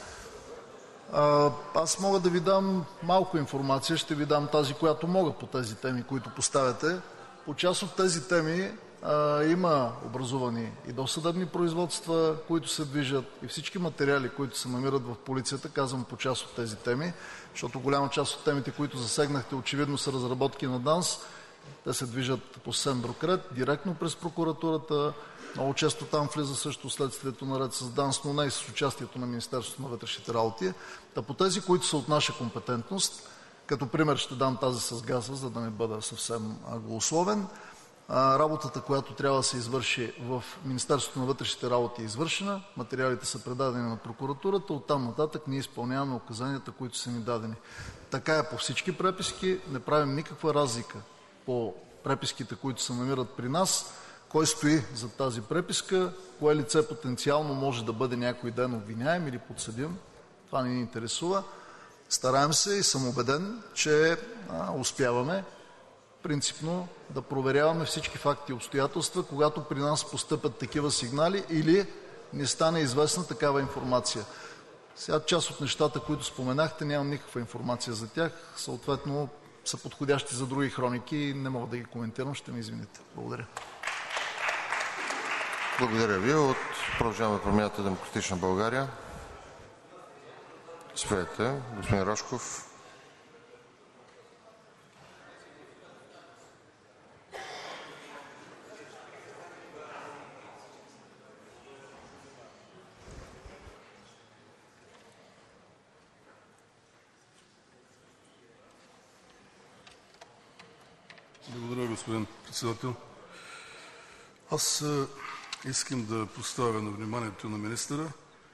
Аз мога да Ви дам малко информация, ще Ви дам тази, която мога по тези теми, които поставяте. По част от тези теми има образувани и досъдебни производства, които се движат, и всички материали, които се намират в полицията, казвам по част от тези теми, защото голяма част от темите, които засегнахте, очевидно са разработки на ДАНС. Те се движат по съвсем друг ред, директно през прокуратурата. Много често там влиза също следствието наред с ДАНС, но не и с участието на Министерството на вътрешните работи. По тези, които са от наша компетентност, като пример ще дам тази с газа, за да не бъда съвсем голословен. Работата, която трябва да се извърши в Министерството на вътрешните работи, е извършена. Материалите са предадени на прокуратурата. Оттам нататък ние изпълняваме указанията, които са ни дадени. Така е по всички преписки. Не правим никаква разлика по преписките, които се намират при нас, кой стои зад тази преписка, кое лице потенциално може да бъде някой ден обвиняем или подсъдим. Това не ни интересува. Стараем се и съм убеден, че успяваме принципно да проверяваме всички факти и обстоятелства, когато при нас постъпят такива сигнали или ни стане известна такава информация. Сега част от нещата, които споменахте, нямам никаква информация за тях, съответно са подходящи за други хроники и не мога да ги коментирам, ще ме извините. Благодаря. Благодаря Ви. От Продължаваме Промяната, Демократична България. Заповядайте, господин Рашков. господин Председател. Аз искам да поставя на вниманието на министъра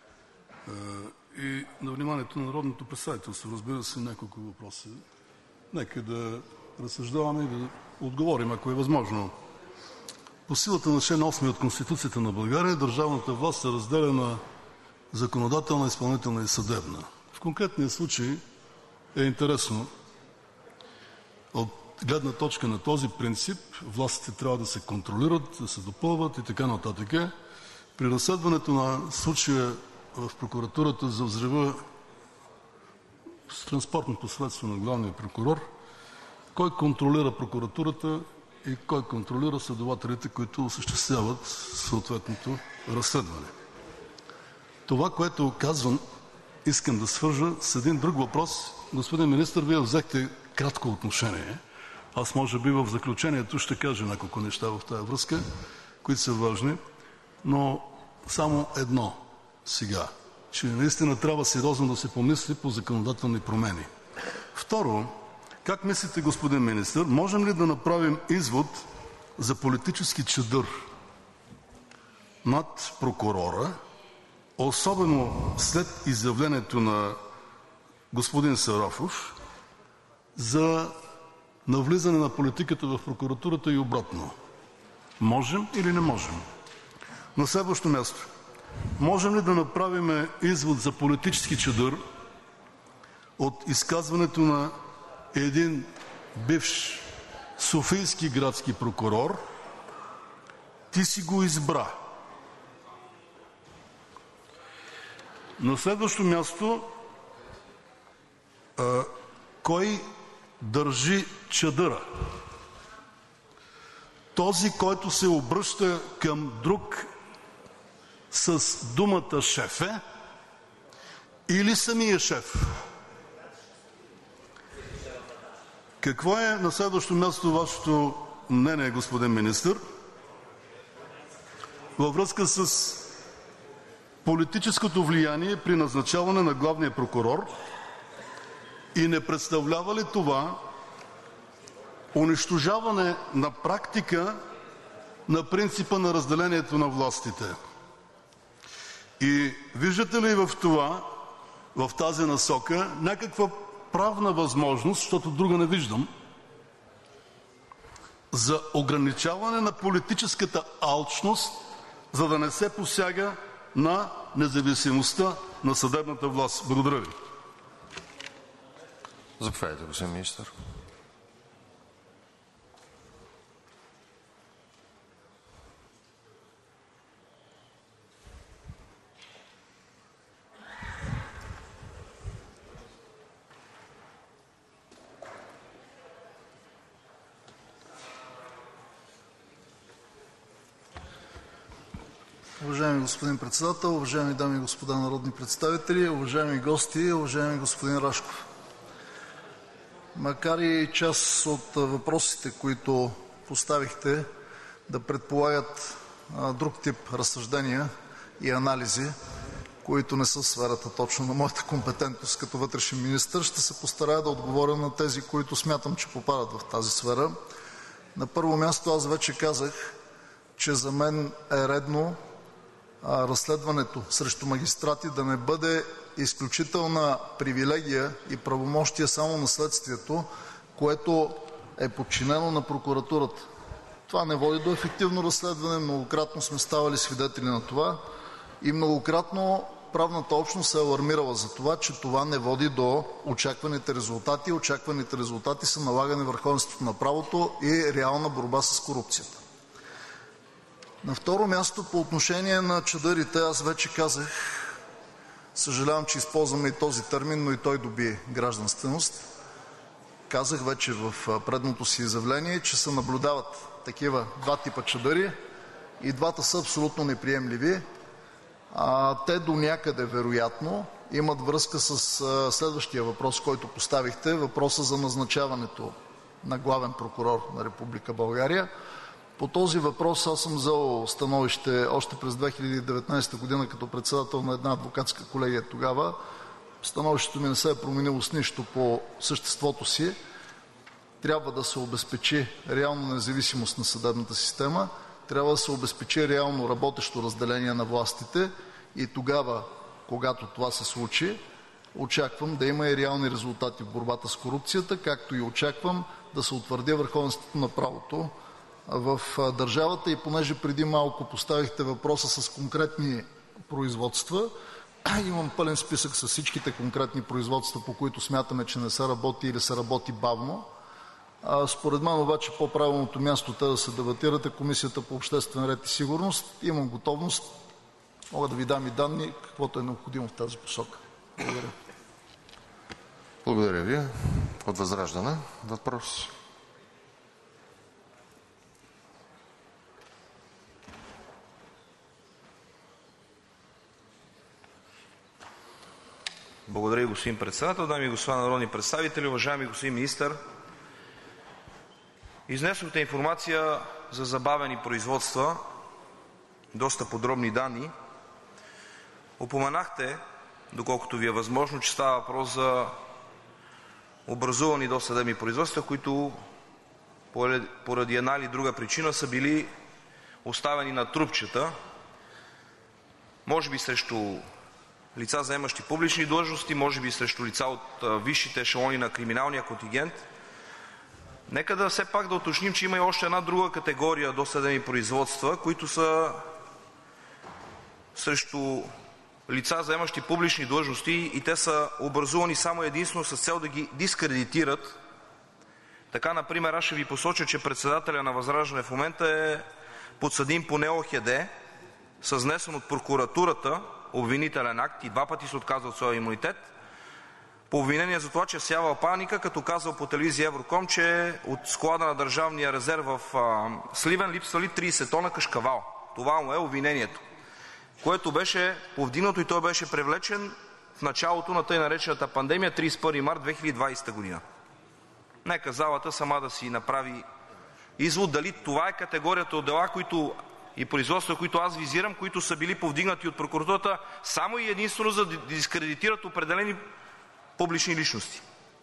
и на вниманието на народното представителство, разбира се, няколко въпроса. Нека да разсъждаваме и да отговорим, ако е възможно. По силата на член 8 от Конституцията на България държавната власт се разделя на законодателна, изпълнителна и съдебна. В конкретния случай е интересно от гледна точка на този принцип властите трябва да се контролират, да се допълват и така нататък. При разследването на случая в прокуратурата за взрива с транспортното средство на главния прокурор, кой контролира прокуратурата и кой контролира следователите, които осъществяват съответното разследване? Това, което казвам, искам да свържа с един друг въпрос. Господин министър, Вие взехте кратко отношение. Аз може би в заключението ще кажа няколко неща в тази връзка, които са важни, но само едно сега, че наистина трябва сериозно да се помисли по законодателни промени. Второ, как мислите, господин министър, можем ли да направим извод за политически чадър над прокурора, особено след изявлението на господин Сарафов за навлизане на политиката в прокуратурата и обратно? Можем или не можем? На следващо място, можем ли да направим извод за политически чадър от изказването на един бивш софийски градски прокурор: ти си го избра? На следващо място, кой държи чадъра? Този, който се обръща към друг с думата шефе, или самия шеф? Какво е на следващо място вашето мнение, господин министър, във връзка с политическото влияние при назначаване на главния прокурор и не представлява ли това унищожаване на практика на принципа на разделението на властите? И виждате ли в това, в тази насока, някаква правна възможност, защото друга не виждам, за ограничаване на политическата алчност, за да не се посяга на независимостта на съдебната власт? Благодаря ви. Заповядайте, господин министър. Уважаеми господин Председател, уважаеми дами и господа народни представители, уважаеми гости, уважаеми господин Рашков! Макар и част от въпросите, които поставихте, да предполагат друг тип разсъждения и анализи, които не са в сферата точно на моята компетентност като вътрешен министър, ще се постарая да отговоря на тези, които смятам, че попадат в тази сфера. На първо място, аз вече казах, че за мен е редно разследването срещу магистрати да не бъде изключителна привилегия и правомощие само на следствието, което е подчинено на прокуратурата. Това не води до ефективно разследване. Многократно сме ставали свидетели на това и многократно правната общност се е алармирала за това, че това не води до очакваните резултати. Очакваните резултати са налагане върховенството на правото и реална борба с корупцията. На второ място, по отношение на чадърите, аз вече казах, съжалявам, че използваме и този термин, но и той доби гражданственост. Казах вече в предното си изявление, че се наблюдават такива два типа чадъри и двата са абсолютно неприемливи. Те донякъде вероятно имат връзка с следващия въпрос, който поставихте, въпроса за назначаването на главен прокурор на Република България. По този въпрос аз съм взел становище още през 2019 година като председател на една адвокатска колегия тогава. Становището ми не се е променило с нищо по съществото си. трябва да се обезпечи реална независимост на съдебната система, трябва да се обезпечи реално работещо разделение на властите и тогава, когато това се случи, очаквам да има и реални резултати в борбата с корупцията, както и очаквам да се утвърди върховенството на правото в държавата. И понеже преди малко поставихте въпроса с конкретни производства, имам пълен списък с всичките конкретни производства, по които смятаме, че не се работи или се работи бавно. Според мен обаче по-правилното място те да се дебатират е Комисията по обществен ред и сигурност. Имам готовност, мога да ви дам и данни, каквото е необходимо в тази посока. Благодаря. Благодаря ви. От ВЪЗРАЖДАНЕ въпрос. Благодаря, господин Председател. Дами и господа народни представители, уважаеми господин Министър! Изнесохте информация за забавени производства, доста подробни данни. Упоменахте, доколкото ви е възможно, че става въпрос за образувани досъдебни производства, които поради една или друга причина са били оставени на трупчета, може би срещу лица, заемащи публични длъжности, може би срещу лица от висшите ешелони на криминалния контингент. Нека все пак да уточним, че има и още една друга категория досъдебни производства, които са срещу лица, заемащи публични длъжности, и те са образувани само единствено с цел да ги дискредитират. Така, например, аз ще ви посоча, че председателят на ВЪЗРАЖДАНЕ в момента е подсъдим по НЕОХД с внесен от прокуратурата обвинителен акт и 2 пъти се отказва от своя имунитет по обвинение за това, че всявал паника, като казал по телевизия Евроком, че от склада на Държавния резерв в Сливен липсвали 30 тона кашкавал. Това му е обвинението, което беше повдигнато и той беше привлечен в началото на тъй наречената пандемия 31 март 2020 година. Нека залата сама да си направи извод дали това е категорията от дела, и производства, които аз визирам, които са били повдигнати от прокуратурата само и единствено за да дискредитират определени публични личности.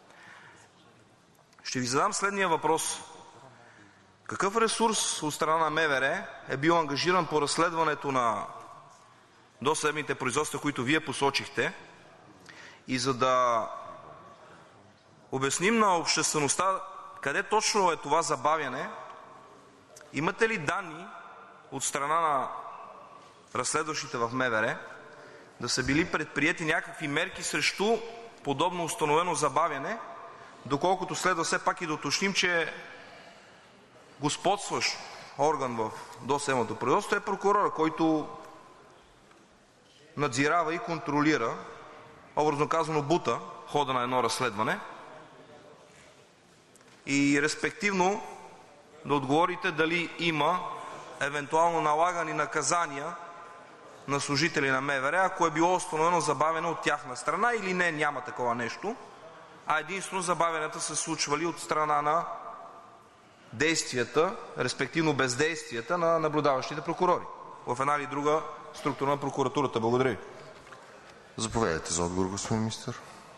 Ще ви задам следния въпрос. Какъв ресурс от страна на МВР е бил ангажиран по разследването на досъдебните производства, които Вие посочихте? И за да обясним на обществеността къде точно е това забавяне, имате ли данни от страна на разследващите в МВР да са били предприети някакви мерки срещу подобно установено забавяне, доколкото следва все пак и да уточним, че господстващ орган в досъдебното производство е прокурора, който надзирава и контролира, образно казано бута, хода на едно разследване, и респективно да отговорите дали има евентуално налагани наказания на служители на МВР, ако е било установено забавяне от тяхна страна, или не, няма такова нещо, а единствено забавянията се случвали от страна на действията, респективно бездействията на наблюдаващите прокурори в една или друга структура на прокуратурата. Благодаря ви. Заповядайте за отговор, господин министър.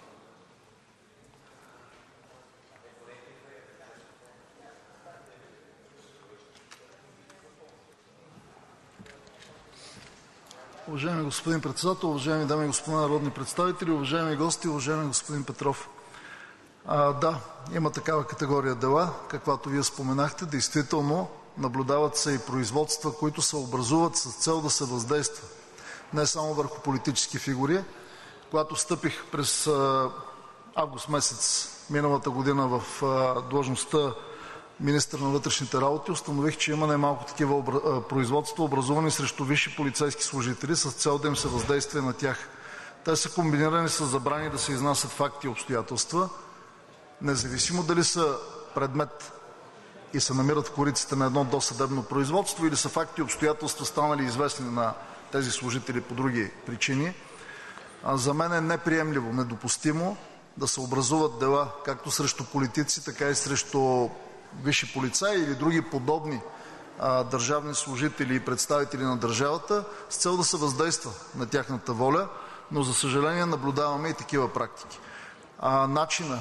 Уважаеми господин Председател, уважаеми дами и господа народни представители, уважаеми гости, уважаеми господин Петров! Да, има такава категория дела, каквато Вие споменахте. Действително наблюдават се и производства, които се образуват с цел да се въздейства не само върху политически фигури. Когато встъпих през август месец миналата година в длъжността министър на вътрешните работи, установих, че има немалко такива производства, образувани срещу висши полицейски служители с цел да им се въздейства на тях. Те са комбинирани с забрани да се изнасят факти и обстоятелства, независимо дали са предмет и се намират в кориците на едно досъдебно производство, или са факти и обстоятелства, станали известни на тези служители по други причини. За мен е неприемливо, недопустимо да се образуват дела както срещу политици, така и срещу висши полицаи или други подобни държавни служители и представители на държавата с цел да се въздейства на тяхната воля, но за съжаление наблюдаваме и такива практики. Начинът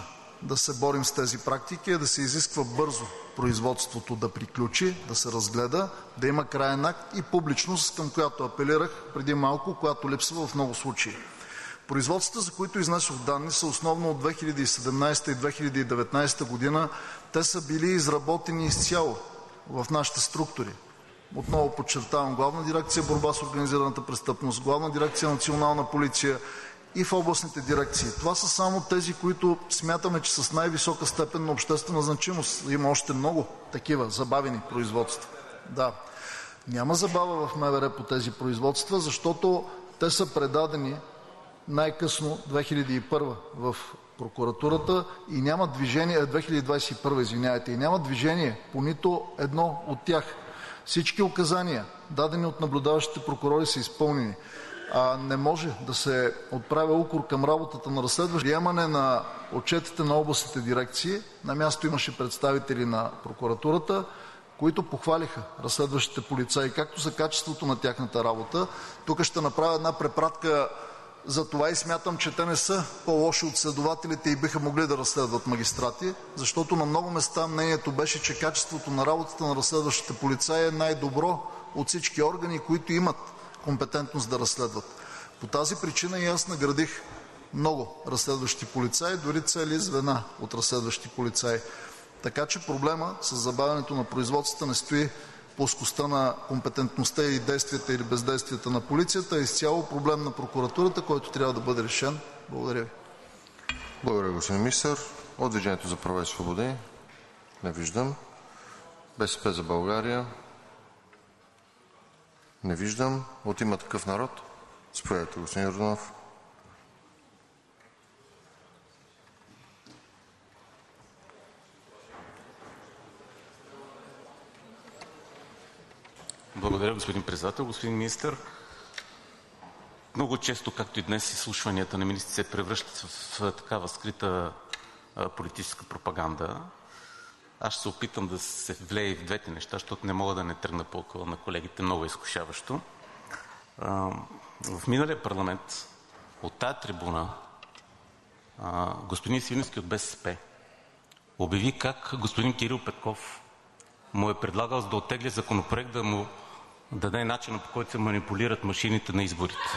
да се борим с тези практики е да се изисква бързо производството да приключи, да се разгледа, да има краен акт и публичност, към която апелирах преди малко, която липсва в много случаи. Производствата, за които изнесох данни, са основно от 2017 и 2019 година. Те са били изработени изцяло в нашите структури. Отново подчертавам, Главна дирекция „Борба с организираната престъпност“, Главна дирекция „Национална полиция“ и в областните дирекции. Това са само тези, които смятаме, че са с най-висока степен на обществена значимост. Има още много такива забавени производства. Да, няма забава в МВР по тези производства, защото те са предадени най-късно 2021 в прокуратурата и няма движение, 2021, извинявайте, и няма движение по нито едно от тях. Всички указания, дадени от наблюдаващите прокурори, са изпълнени. Не може да се отправя укор към работата на разследващ. Приемане на отчетите на областните дирекции. На място имаше представители на прокуратурата, които похвалиха разследващите полицаи както за качеството на тяхната работа. Тук ще направя една препратка за това и смятам, че те не са по-лоши от следователите и биха могли да разследват магистрати, защото на много места мнението беше, че качеството на работата на разследващите полицаи е най-добро от всички органи, които имат компетентност да разследват. По тази причина и аз наградих много разследващи полицаи, дори цели звена от разследващи полицаи. Така че проблема с забавянето на производствата не стои плоскостта на компетентността и действията или бездействията на полицията, е изцяло проблем на прокуратурата, който трябва да бъде решен. Благодаря ви. Благодаря, господин министър. От Движението за права и свободи? Не виждам. БСП за България? Не виждам. От „Има такъв народ“? Заповядайте, господин Йорданов. Благодаря, господин председател. Господин министър, много често, както и днес, изслушванията на министрите се превръщат в такава скрита политическа пропаганда. Аз ще се опитам да се влея и в двете неща, защото не мога да не тръгна по около на колегите. Много е изкушаващо. В миналия парламент от тая трибуна господин Свиленски от БСП обяви как господин Кирил Петков му е предлагал да оттегли законопроект, да му даде начина, по който се манипулират машините на изборите.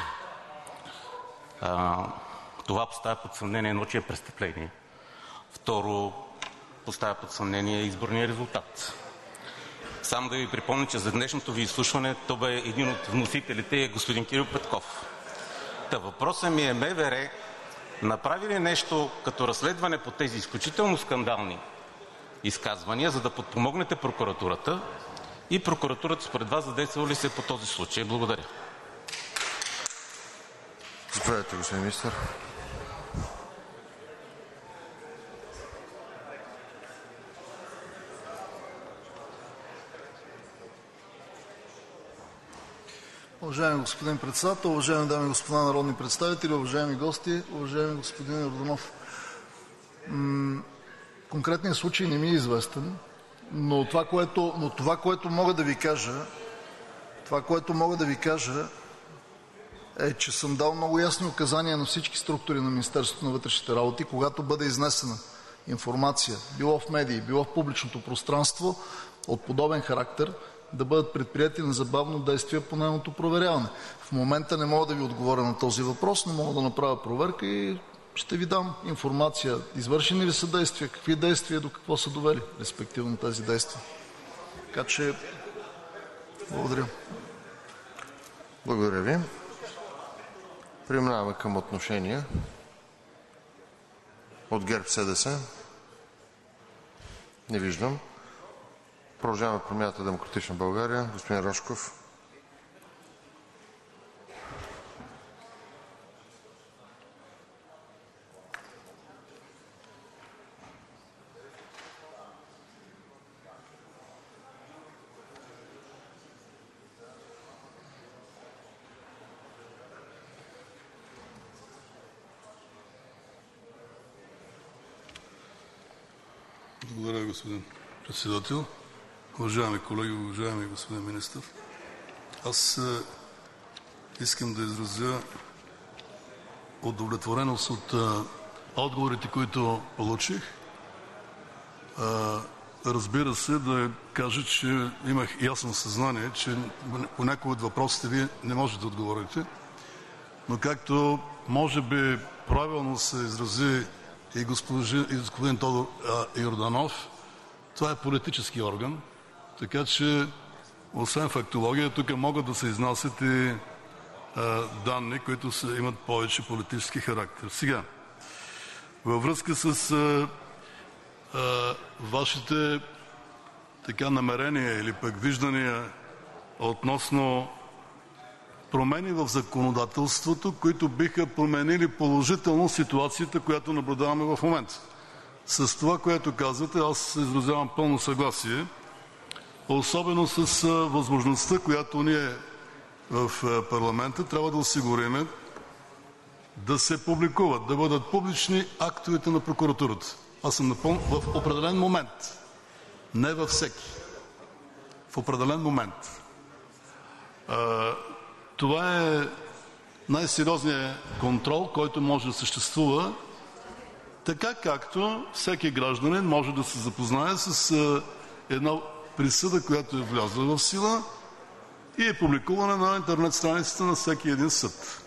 Това поставя под съмнение едно, че е престъпление. Второ, поставя под съмнение изборния резултат. Само да ви припомня, че за днешното ви изслушване то бе един от вносителите е господин Кирил Петков. Въпросът ми е: МВР направи ли нещо като разследване по тези изключително скандални изказвания, за да подпомогнете прокуратурата, и прокуратурата според Вас задейства ли се по този случай? Благодаря. Заповядайте, господин министър. Уважаеми господин председател, уважаеми дами и господа народни представители, уважаеми гости, уважаеми господин Йорданов! Конкретният случай не ми е известен, но това, което мога да ви кажа, е, че съм дал много ясни указания на всички структури на Министерството на вътрешните работи, когато бъде изнесена информация, било в медии, било в публичното пространство, от подобен характер, да бъдат предприети незабавно действия по нейното проверяване. В момента не мога да ви отговоря на този въпрос, но мога да направя проверка и ще ви дам информация извършени ли са действия, какви действия, до какво са довели респективно тези действия. Така че благодаря. Благодаря ви. Преминаваме към отношения. От ГЕРБ-СДС? Не виждам. Продължаваме Промяната Демократична България. Господин Рашков. Благодаря, господин председател. Уважаеми колеги, уважаеми господин министър! Аз искам да изразя удовлетвореност от отговорите, които получих, разбира се, да кажа, че имах ясно съзнание, че по някои от въпросите Вие не можете да отговорите, но както може би правилно се изрази и господин Тодор Йорданов, това е политически орган, така че освен фактология, тук могат да се изнасят и данни, които имат повече политически характер. Сега, във връзка с вашите намерения или пък виждания относно промени в законодателството, които биха променили положително ситуацията, която наблюдаваме в момента. С това, което казвате, аз изразявам пълно съгласие, особено с възможността, която ние в парламента трябва да осигурим да се публикуват, да бъдат публични актовете на прокуратурата. Аз съм напълно в определен момент, не във всеки. В определен момент. Това е най-сериозният контрол, който може да съществува, така както всеки гражданин може да се запознае с една присъда, която е влязла в сила и е публикувана на интернет страницата на всеки един съд.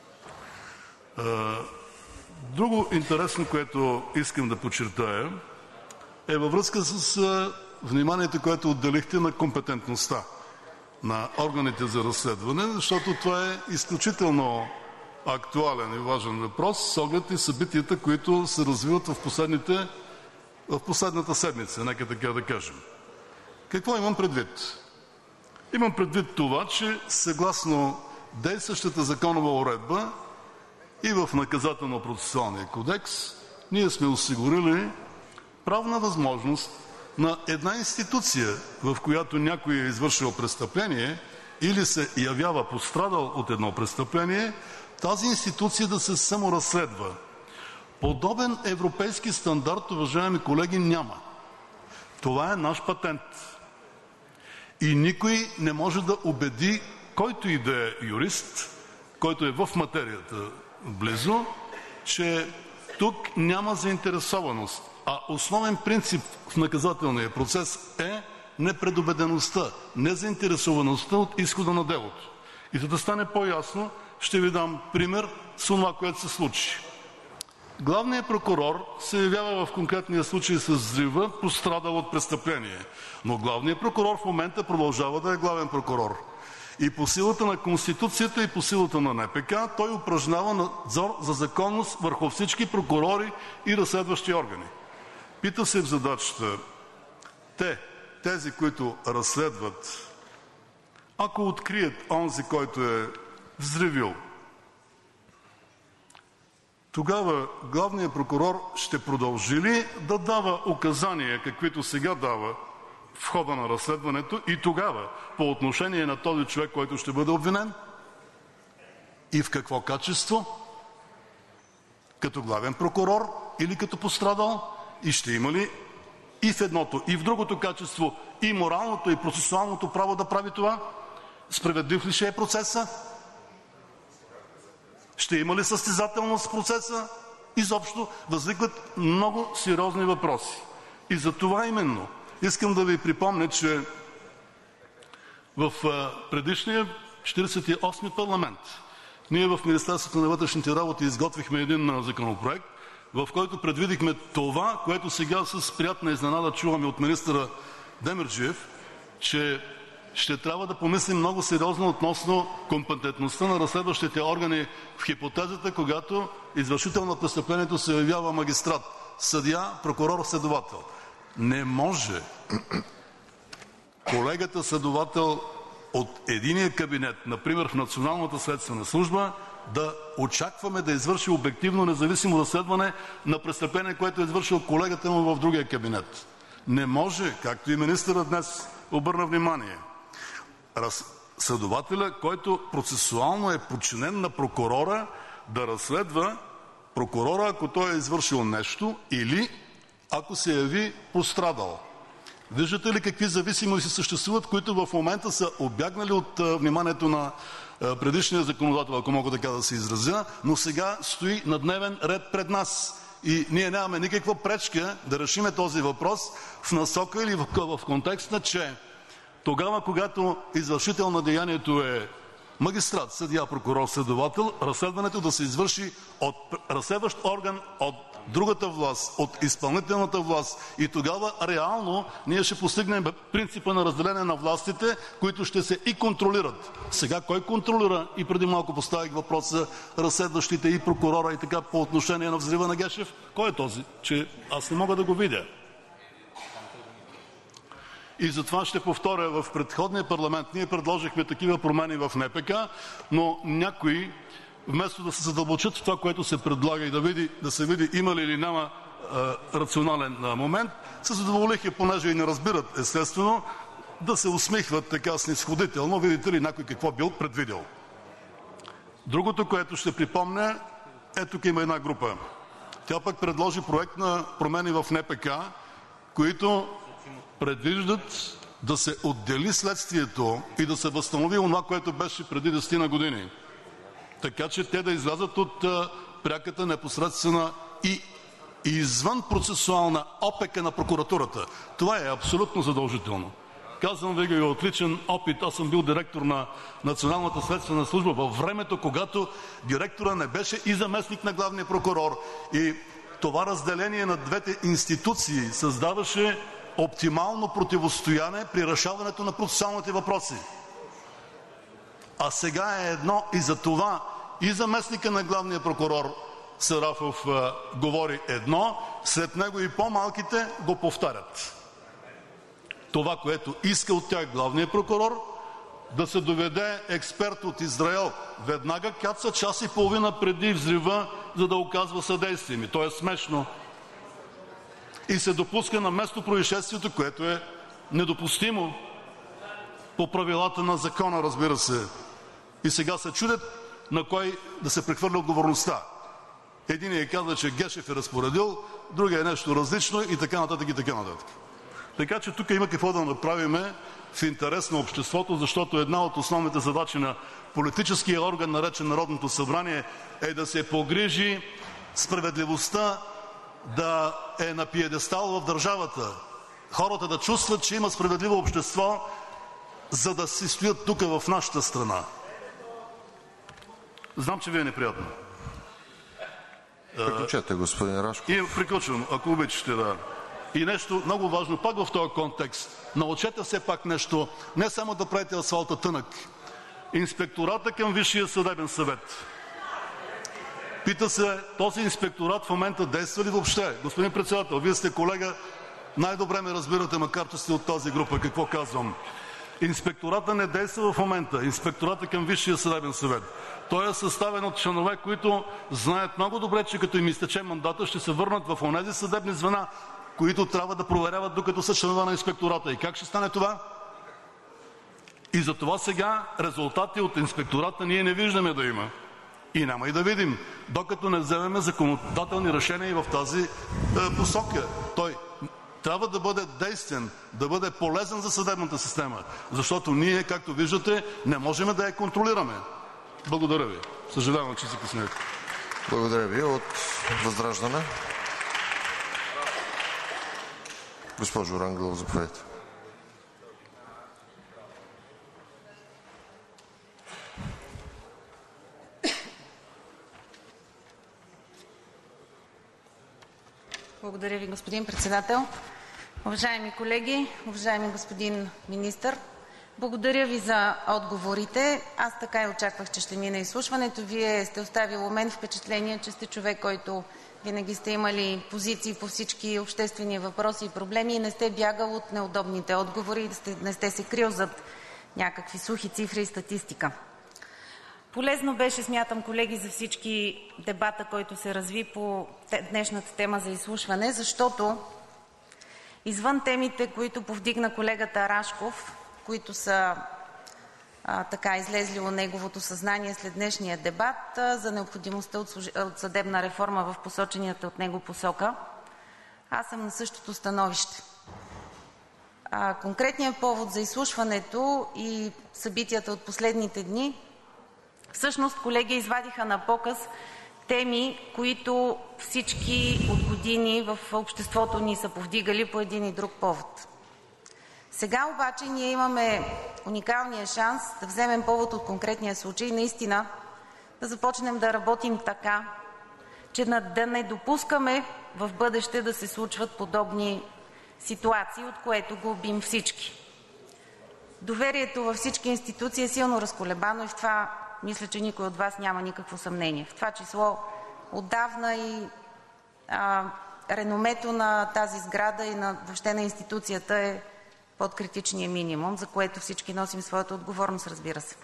Друго интересно, което искам да подчертая, е във връзка с вниманието, което отделихте на компетентността на органите за разследване, защото това е изключително актуален и важен въпрос с оглед и събитията, които се развиват в последната седмица, нека така да кажем. Какво имам предвид? Имам предвид това, че съгласно действащата законова уредба и в Наказателно-процесуалния кодекс ние сме осигурили правна възможност на една институция, в която някой е извършил престъпление или се явява пострадал от едно престъпление, тази институция да се саморазследва. Подобен европейски стандарт, уважаеми колеги, няма. Това е наш патент. И никой не може да убеди който и да е юрист, който е в материята близо, че тук няма заинтересованост. А основен принцип в наказателния процес е непредубедеността, незаинтересоваността от изхода на делото. И за да стане по-ясно, ще ви дам пример с това, което се случи. Главният прокурор се явява в конкретния случай с взрива, пострадал от престъпление. Но главният прокурор в момента продължава да е главен прокурор. И по силата на Конституцията и по силата на НПК той упражнява надзор за законност върху всички прокурори и разследващи органи. Пита се в задачата тези, които разследват, ако открият онзи, който е взривил, тогава главният прокурор ще продължи ли да дава указания, каквито сега дава в хода на разследването и тогава по отношение на този човек, който ще бъде обвинен? И в какво качество? Като главен прокурор или като пострадал? И ще има ли и в едното, и в другото качество и моралното, и процесуалното право да прави това? Справедлив ли ще е процеса? Ще има ли състезателност в процеса? Изобщо възникват много сериозни въпроси. И за това именно искам да ви припомня, че в предишния 48-ми парламент ние в Министерството на вътрешните работи изготвихме един законопроект, в който предвидихме това, което сега с приятна изненада чуваме от министъра Демерджиев, че ще трябва да помислим много сериозно относно компетентността на разследващите органи в хипотезата, когато извършител на престъплението се явява магистрат, съдия, прокурор, следовател. Не може колегата следовател от единия кабинет, например в Националната следствена служба, да очакваме да извърши обективно независимо разследване на престъпление, което е извършил колегата му в другия кабинет. Не може, както и министърът днес обърна внимание. Следователя, който процесуално е подчинен на прокурора, да разследва прокурора, ако той е извършил нещо или ако се яви пострадал. Виждате ли какви зависимости съществуват, които в момента са обягнали от вниманието на предишния законодател, ако мога така да се изразя, но сега стои на дневен ред пред нас. и ние нямаме никаква пречка да решим този въпрос в насока или в контекста, че тогава, когато извършител на деянието е магистрат, съдия, прокурор, следовател, разследването да се извърши от разследващ орган от другата власт, от изпълнителната власт, и тогава реално ние ще постигнем принципа на разделение на властите, които ще се и контролират. Сега кой контролира? И преди малко поставих въпроса, разследващите и прокурора и така по отношение на взрива на Гешев. Кой е този? Че аз не мога да го видя. И затова ще повторя, в предходния парламент ние предложихме такива промени в НПК, но някои, вместо да се задълбочат в това, което се предлага и да се види има ли или няма рационален момент, се задоволиха, понеже и не разбират естествено, да се усмихват така снизходително, видите ли някой какво бил предвидел. Другото, което ще припомня, тук има една група. Тя пък предложи проект на промени в НПК, които предвиждат да се отдели следствието и да се възстанови онова, което беше преди 10 години. Така че те да излязат от пряката, непосредствена и извън процесуална опека на прокуратурата. Това е абсолютно задължително. Казвам ви го от личен опит. Аз съм бил директор на Националната следствена служба във времето, когато директора не беше и заместник на главния прокурор. И това разделение на двете институции създаваше оптимално противостояние при решаването на процесуалните въпроси. А сега е едно и за това и заместника на главния прокурор Сарафов говори едно, след него и по-малките го повтарят. Това, което иска от тях главният прокурор, да се доведе експерт от Израел, веднага каца час и половина преди взрива, за да оказва съдействие. То е смешно. И се допуска на место происшествието, което е недопустимо по правилата на закона, разбира се. И сега се чудят на кой да се прехвърля отговорността. Единият казва, че Гешев е разпоредил, другия е нещо различно и така нататък и така нататък. Така че тук има какво да направим в интерес на обществото, защото една от основните задачи на политическия орган, наречен Народното събрание, е да се погрижи справедливостта да е на пиедестал в държавата. Хората да чувстват, че има справедливо общество, за да си стоят тук в нашата страна. Знам, че ви е неприятно. Приключете, господин Рашков. И приключвам, ако обичате, да. И нещо много важно, пак в този контекст. Научете все пак нещо, не само да правите асфалта тънък. Инспектората към Висшия съдебен съвет. Пита се, този инспекторат в момента действа ли въобще? Господин председател, вие сте колега, най-добре ме разбирате, макар че сте от тази група, какво казвам. Инспектората не действа в момента. Инспектората към Висшия съдебен съвет. Той е съставен от членове, които знаят много добре, че като им изтече мандата, ще се върнат в онези съдебни звена, които трябва да проверяват, докато са членове на инспектората. И как ще стане това? И затова сега резултати от инспектората ние не виждаме да има. И няма и да видим, докато не вземем законодателни решения и в тази посока. Той трябва да бъде действен, да бъде полезен за съдебната система, защото ние, както виждате, не можем да я контролираме. Благодаря ви. Съжалявам, че се къснете. Благодаря ви. От ВЪЗРАЖДАНЕ. Госпожо Рангелова, заповядайте. Благодаря ви, господин Председател. Уважаеми колеги, уважаеми господин Министър, благодаря ви за отговорите. Аз така и очаквах, че ще мине изслушването. Вие сте оставили у мен впечатление, че сте човек, който винаги сте имали позиции по всички обществени въпроси и проблеми и не сте бягал от неудобните отговори, не сте се крил зад някакви сухи цифри и статистика. Полезно беше, смятам, колеги, за всички дебата, който се разви по днешната тема за изслушване, защото извън темите, които повдигна колегата Рашков, които са така излезли от неговото съзнание след днешния дебат за необходимостта от съдебна реформа в посочената от него посока, аз съм на същото становище. Конкретният повод за изслушването и събитията от последните дни всъщност, колеги, извадиха на показ теми, които всички от години в обществото ни са повдигали по един и друг повод. Сега обаче ние имаме уникалния шанс да вземем повод от конкретния случай, наистина да започнем да работим така, че да не допускаме в бъдеще да се случват подобни ситуации, от което губим всички. Доверието във всички институции е силно разколебано и в това мисля, че никой от Вас няма никакво съмнение. В това число отдавна и реномето на тази сграда и въобще на институцията е под критичния минимум, за което всички носим своята отговорност, разбира се.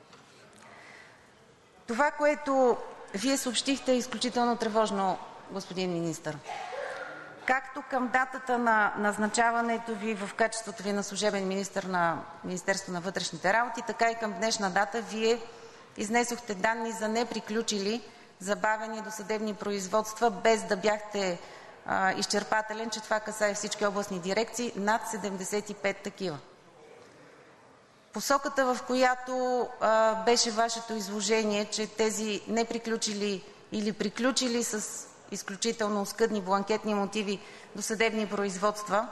Това, което Вие съобщихте, е изключително тревожно, господин Министър. Както към датата на назначаването Ви в качеството Ви на служебен министър на Министерството на вътрешните работи, така и към днешна дата Вие изнесохте данни за неприключили забавени досъдебни производства, без да бяхте изчерпателен, че това касае всички областни дирекции, над 75 такива. Посоката, в която беше Вашето изложение, че тези неприключили или приключили с изключително оскъдни бланкетни мотиви досъдебни производства,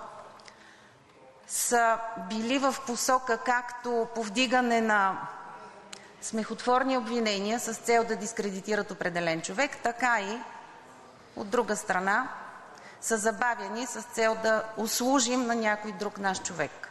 са били в посока както повдигане на смехотворни обвинения с цел да дискредитират определен човек, така и от друга страна са забавени с цел да услужим на някой друг наш човек.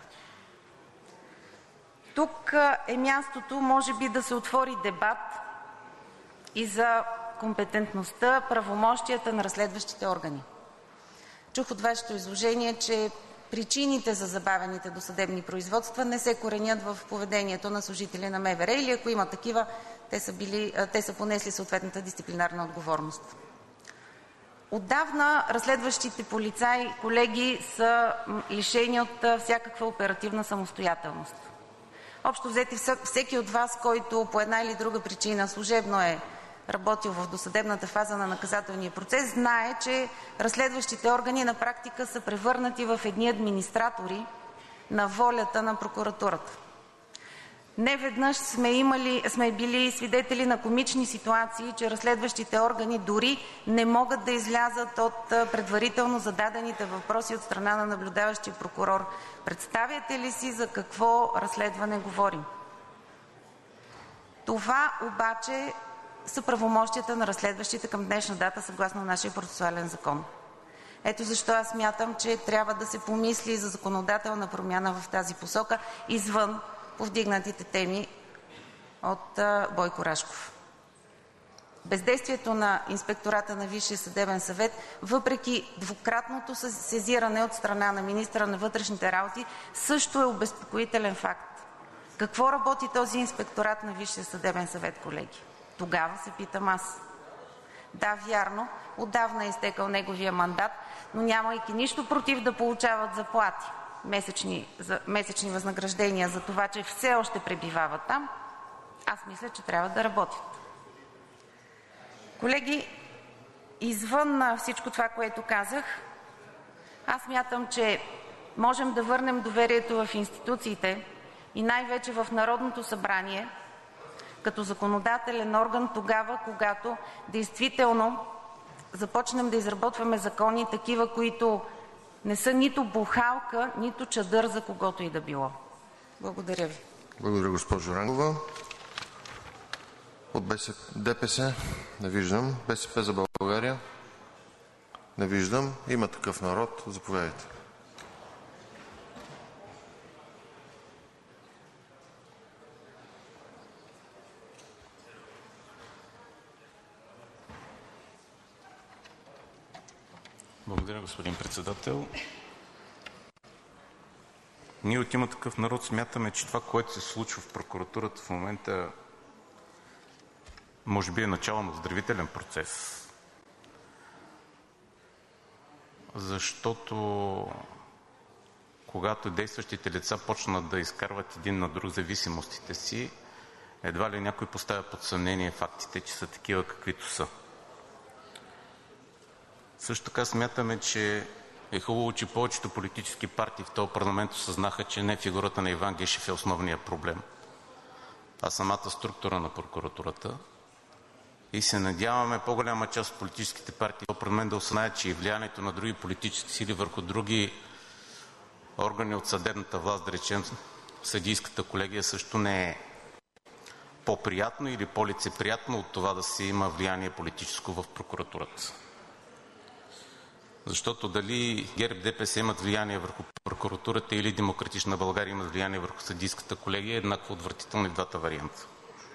Тук е мястото, може би, да се отвори дебат и за компетентността, правомощията на разследващите органи. Чух от Вашето изложение, че причините за забавените досъдебни производства не се коренят в поведението на служители на МВР или ако има такива, те са понесли съответната дисциплинарна отговорност. Отдавна разследващите полицаи, колеги, са лишени от всякаква оперативна самостоятелност. Общо взети всеки от Вас, който по една или друга причина служебно е работил в досъдебната фаза на наказателния процес, знае, че разследващите органи на практика са превърнати в едни администратори на волята на прокуратурата. Неведнъж сме били свидетели на комични ситуации, че разследващите органи дори не могат да излязат от предварително зададените въпроси от страна на наблюдаващия прокурор. Представяте ли си за какво разследване говорим? Това обаче са правомощията на разследващите към днешна дата съгласно нашия процесуален закон. Ето защо аз смятам, че трябва да се помисли за законодателна промяна в тази посока, извън повдигнатите теми от Бойко Рашков. Бездействието на Инспектората на Висшия съдебен съвет, въпреки двукратното сезиране от страна на министъра на вътрешните работи, също е обезпокоителен факт. Какво работи този Инспекторат на Висшия съдебен съвет, колеги? Тогава се питам аз. Да, вярно, отдавна е изтекал неговия мандат, но нямайки нищо против да получават заплати, месечни възнаграждения за това, че все още пребивават там, аз мисля, че трябва да работят. Колеги, извън всичко това, което казах, аз смятам, че можем да върнем доверието в институциите и най-вече в Народното събрание като законодателен орган тогава, когато действително започнем да изработваме закони, такива, които не са нито бухалка, нито чадър за когото и да било. Благодаря Ви. Благодаря, госпожо Рангова. От ДПС? Не виждам. БСП за България? Не виждам. Има Такъв народ. Заповядайте. Благодаря, господин Председател. Ние от „Има такъв народ“ смятаме, че това, което се случва в прокуратурата в момента, може би е начало на оздравителен процес, защото когато действащите лица почнат да изкарват един на друг зависимостите си, едва ли някой поставя под съмнение фактите, че са такива, каквито са. Също така смятаме, че е хубаво, че повечето политически партии в този парламент осъзнаха, че не фигурата на Иван Гешев е основният проблем, а самата структура на прокуратурата и се надяваме по-голяма част от политическите партии пред мен да осъзнаят, че и влиянието на други политически сили върху други органи от съдебната власт, да речем съдийската колегия, също не е по-приятно или по-лицеприятно от това да се има влияние политическо в прокуратурата. Защото дали ГЕРБ, ДПС имат влияние върху прокуратурата или Демократична България имат влияние върху съдийската колегия, е еднакво отвратително и двата варианта.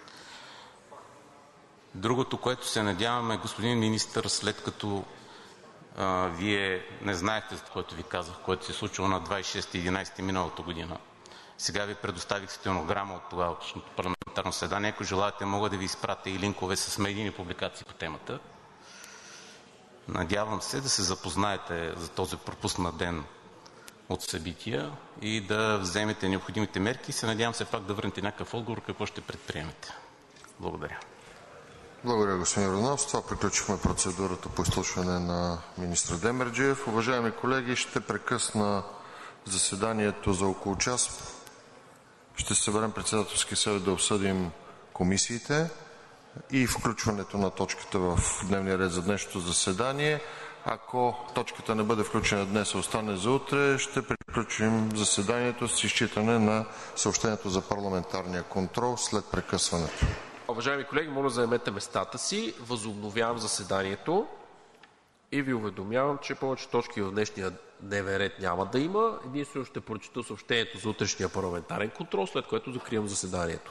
Другото, което се надяваме, господин министър, след като Вие не знаехте за което ви казах, което се е случило на 26.11. миналата година, сега ви предоставих стенограма от тогавашното парламентарно заседание. Ако желаете, мога да ви изпратя и линкове с медийни публикации по темата. Надявам се да се запознаете за този пропуснат ден от събития и да вземете необходимите мерки. Се надявам все пак да върнете някакъв отговор какво ще предприемете. Благодаря. Благодаря, господин Йорданов. С това приключихме процедурата по изслушване на министър Демерджиев. Уважаеми колеги, ще прекъсна заседанието за около час. Ще се съберем председателски съвет да обсъдим комисиите и включването на точката в дневния ред за днешното заседание. Ако точката не бъде включена днес, а остане за утре, ще приключим заседанието с изчитане на съобщението за парламентарния контрол след прекъсването. Уважаеми колеги, моля заемете местата си. Възобновявам заседанието и ви уведомявам, че повече точки в днешния дневен ред няма да има. Единствено ще прочета съобщението за утрешния парламентарен контрол, след което закривам заседанието.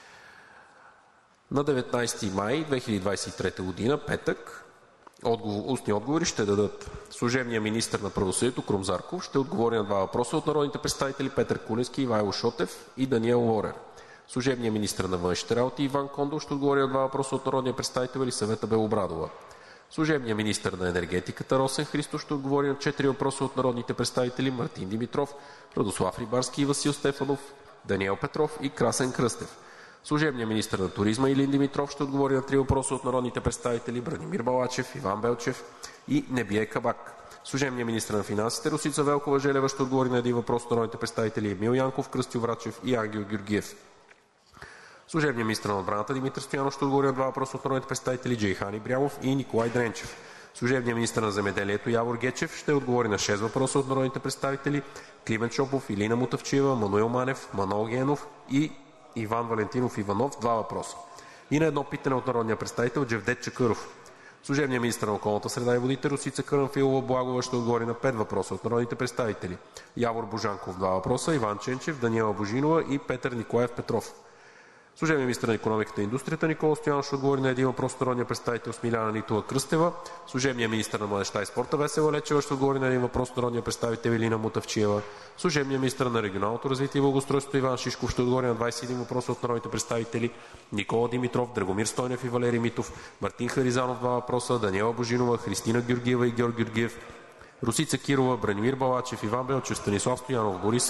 На 19 май 2023 г., петък, устни отговори ще дадат служебният министър на правосъдието Крум Зарков, ще отговори на два въпроса от народните представители Петър Куленски, Ивайло Шотев и Даниел Лорер. Служебният министър на външните работи Иван Кондов ще отговори на два въпроса от народния представител Елисавета Белобрадова. Служебният министър на енергетиката Росен Христов ще отговори на 4 въпроса от народните представители Мартин Димитров, Радослав Рибарски и Васил Стефанов, Даниел Петров и Красен Кръстев. Служебният министър на туризма Илин Димитров ще отговори на 3 въпроса от народните представители Бранимир Балачев, Иван Белчев и Небие Кабак. Служебният министър на финансите Росица Велкова-Желева ще отговори на 1 въпрос от народните представители Емил Янков, Кръстю Врачев и Ангел Георгиев. Служебният министър на отбраната Димитър Стоянов ще отговори на 2 въпроса от народните представители Джейхан Ибрямов и Николай Дренчев. Служебният министър на земеделието Явор Гечев ще отговори на 6 въпроса от народните представители Климент Шопов, Илина Мутавчиева, Мануил Манев, Манол Генов и Иван Валентинов Иванов, 2 въпроса. И на 1 питане от народния представител Джевдет Чакъров. Служебният министър на околната среда и водите Росица Карамфилова-Благова ще отговори на 5 въпроса от народните представители Явор Божанков, 2 въпроса, Иван Ченчев, Даниела Божинова и Петър Николаев Петров. Служебният министър на икономиката и индустрията Никола Стоянов ще отговори на 1 въпрос от народния представител Смиляна Нитова Кръстева. Служебният министър на младежта и спорта Весела Лечева ще отговори на 1 въпрос от народния представител Илина Мутавчиева. Служебният министър на регионалното развитие и благоустройството Иван Шишков ще отговори на 21 въпроса от народните представители Никола Димитров, Драгомир Стойнев и Валерий Митов, Мартин Харизанов, 2 въпроса, Даниела Божинова, Христина Георгиева и Георг Георгиев, Росица Кирова, Бранимир Балачев, Иван Белчев, Станислав Стоянов, Борис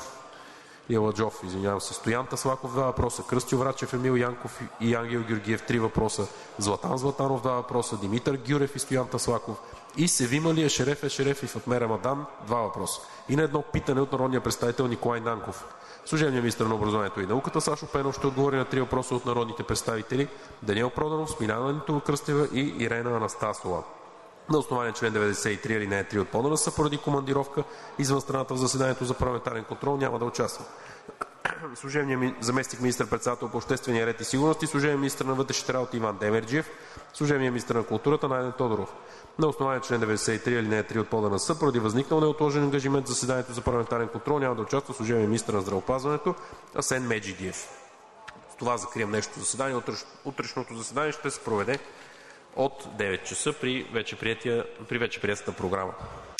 Аладжов, Стоян Таслаков, 2 въпроса, Кръстю Врачев, Емил Янков и Ангел Георгиев, 3 въпроса, Златан Златанов, 2 въпроса, Димитър Гюрев и Стоян Таслаков и Севим Али Ешереф и Фатме Рамадан, 2 въпроса. И на 1 питане от народния представител Николай Нанков. Служебният министър на образованието и науката Сашо Пенов ще отговори на 3 въпроса от народните представители Даниел Проданов, Смиляна Нитова Кръстева и Ирена Анастасова. На основание член 93 алинея 3 от ПОДНС поради командировка извън страната в заседанието за парламентарен контрол няма да участва служебният заместник министър-председател по обществения ред и сигурност и служебният министър на вътрешните работи Иван Демерджиев, служебният министър на културата Найден Тодоров. На основание член 93 алинея 3 от ПОДНС поради възникнал неотложен ангажимент в заседанието за парламентарен контрол няма да участва служебният министър на здравеопазването Асен Меджидиев. С това закрием днешното заседание. Утрешното заседание ще се проведе от 9 часа при вече приетата програма.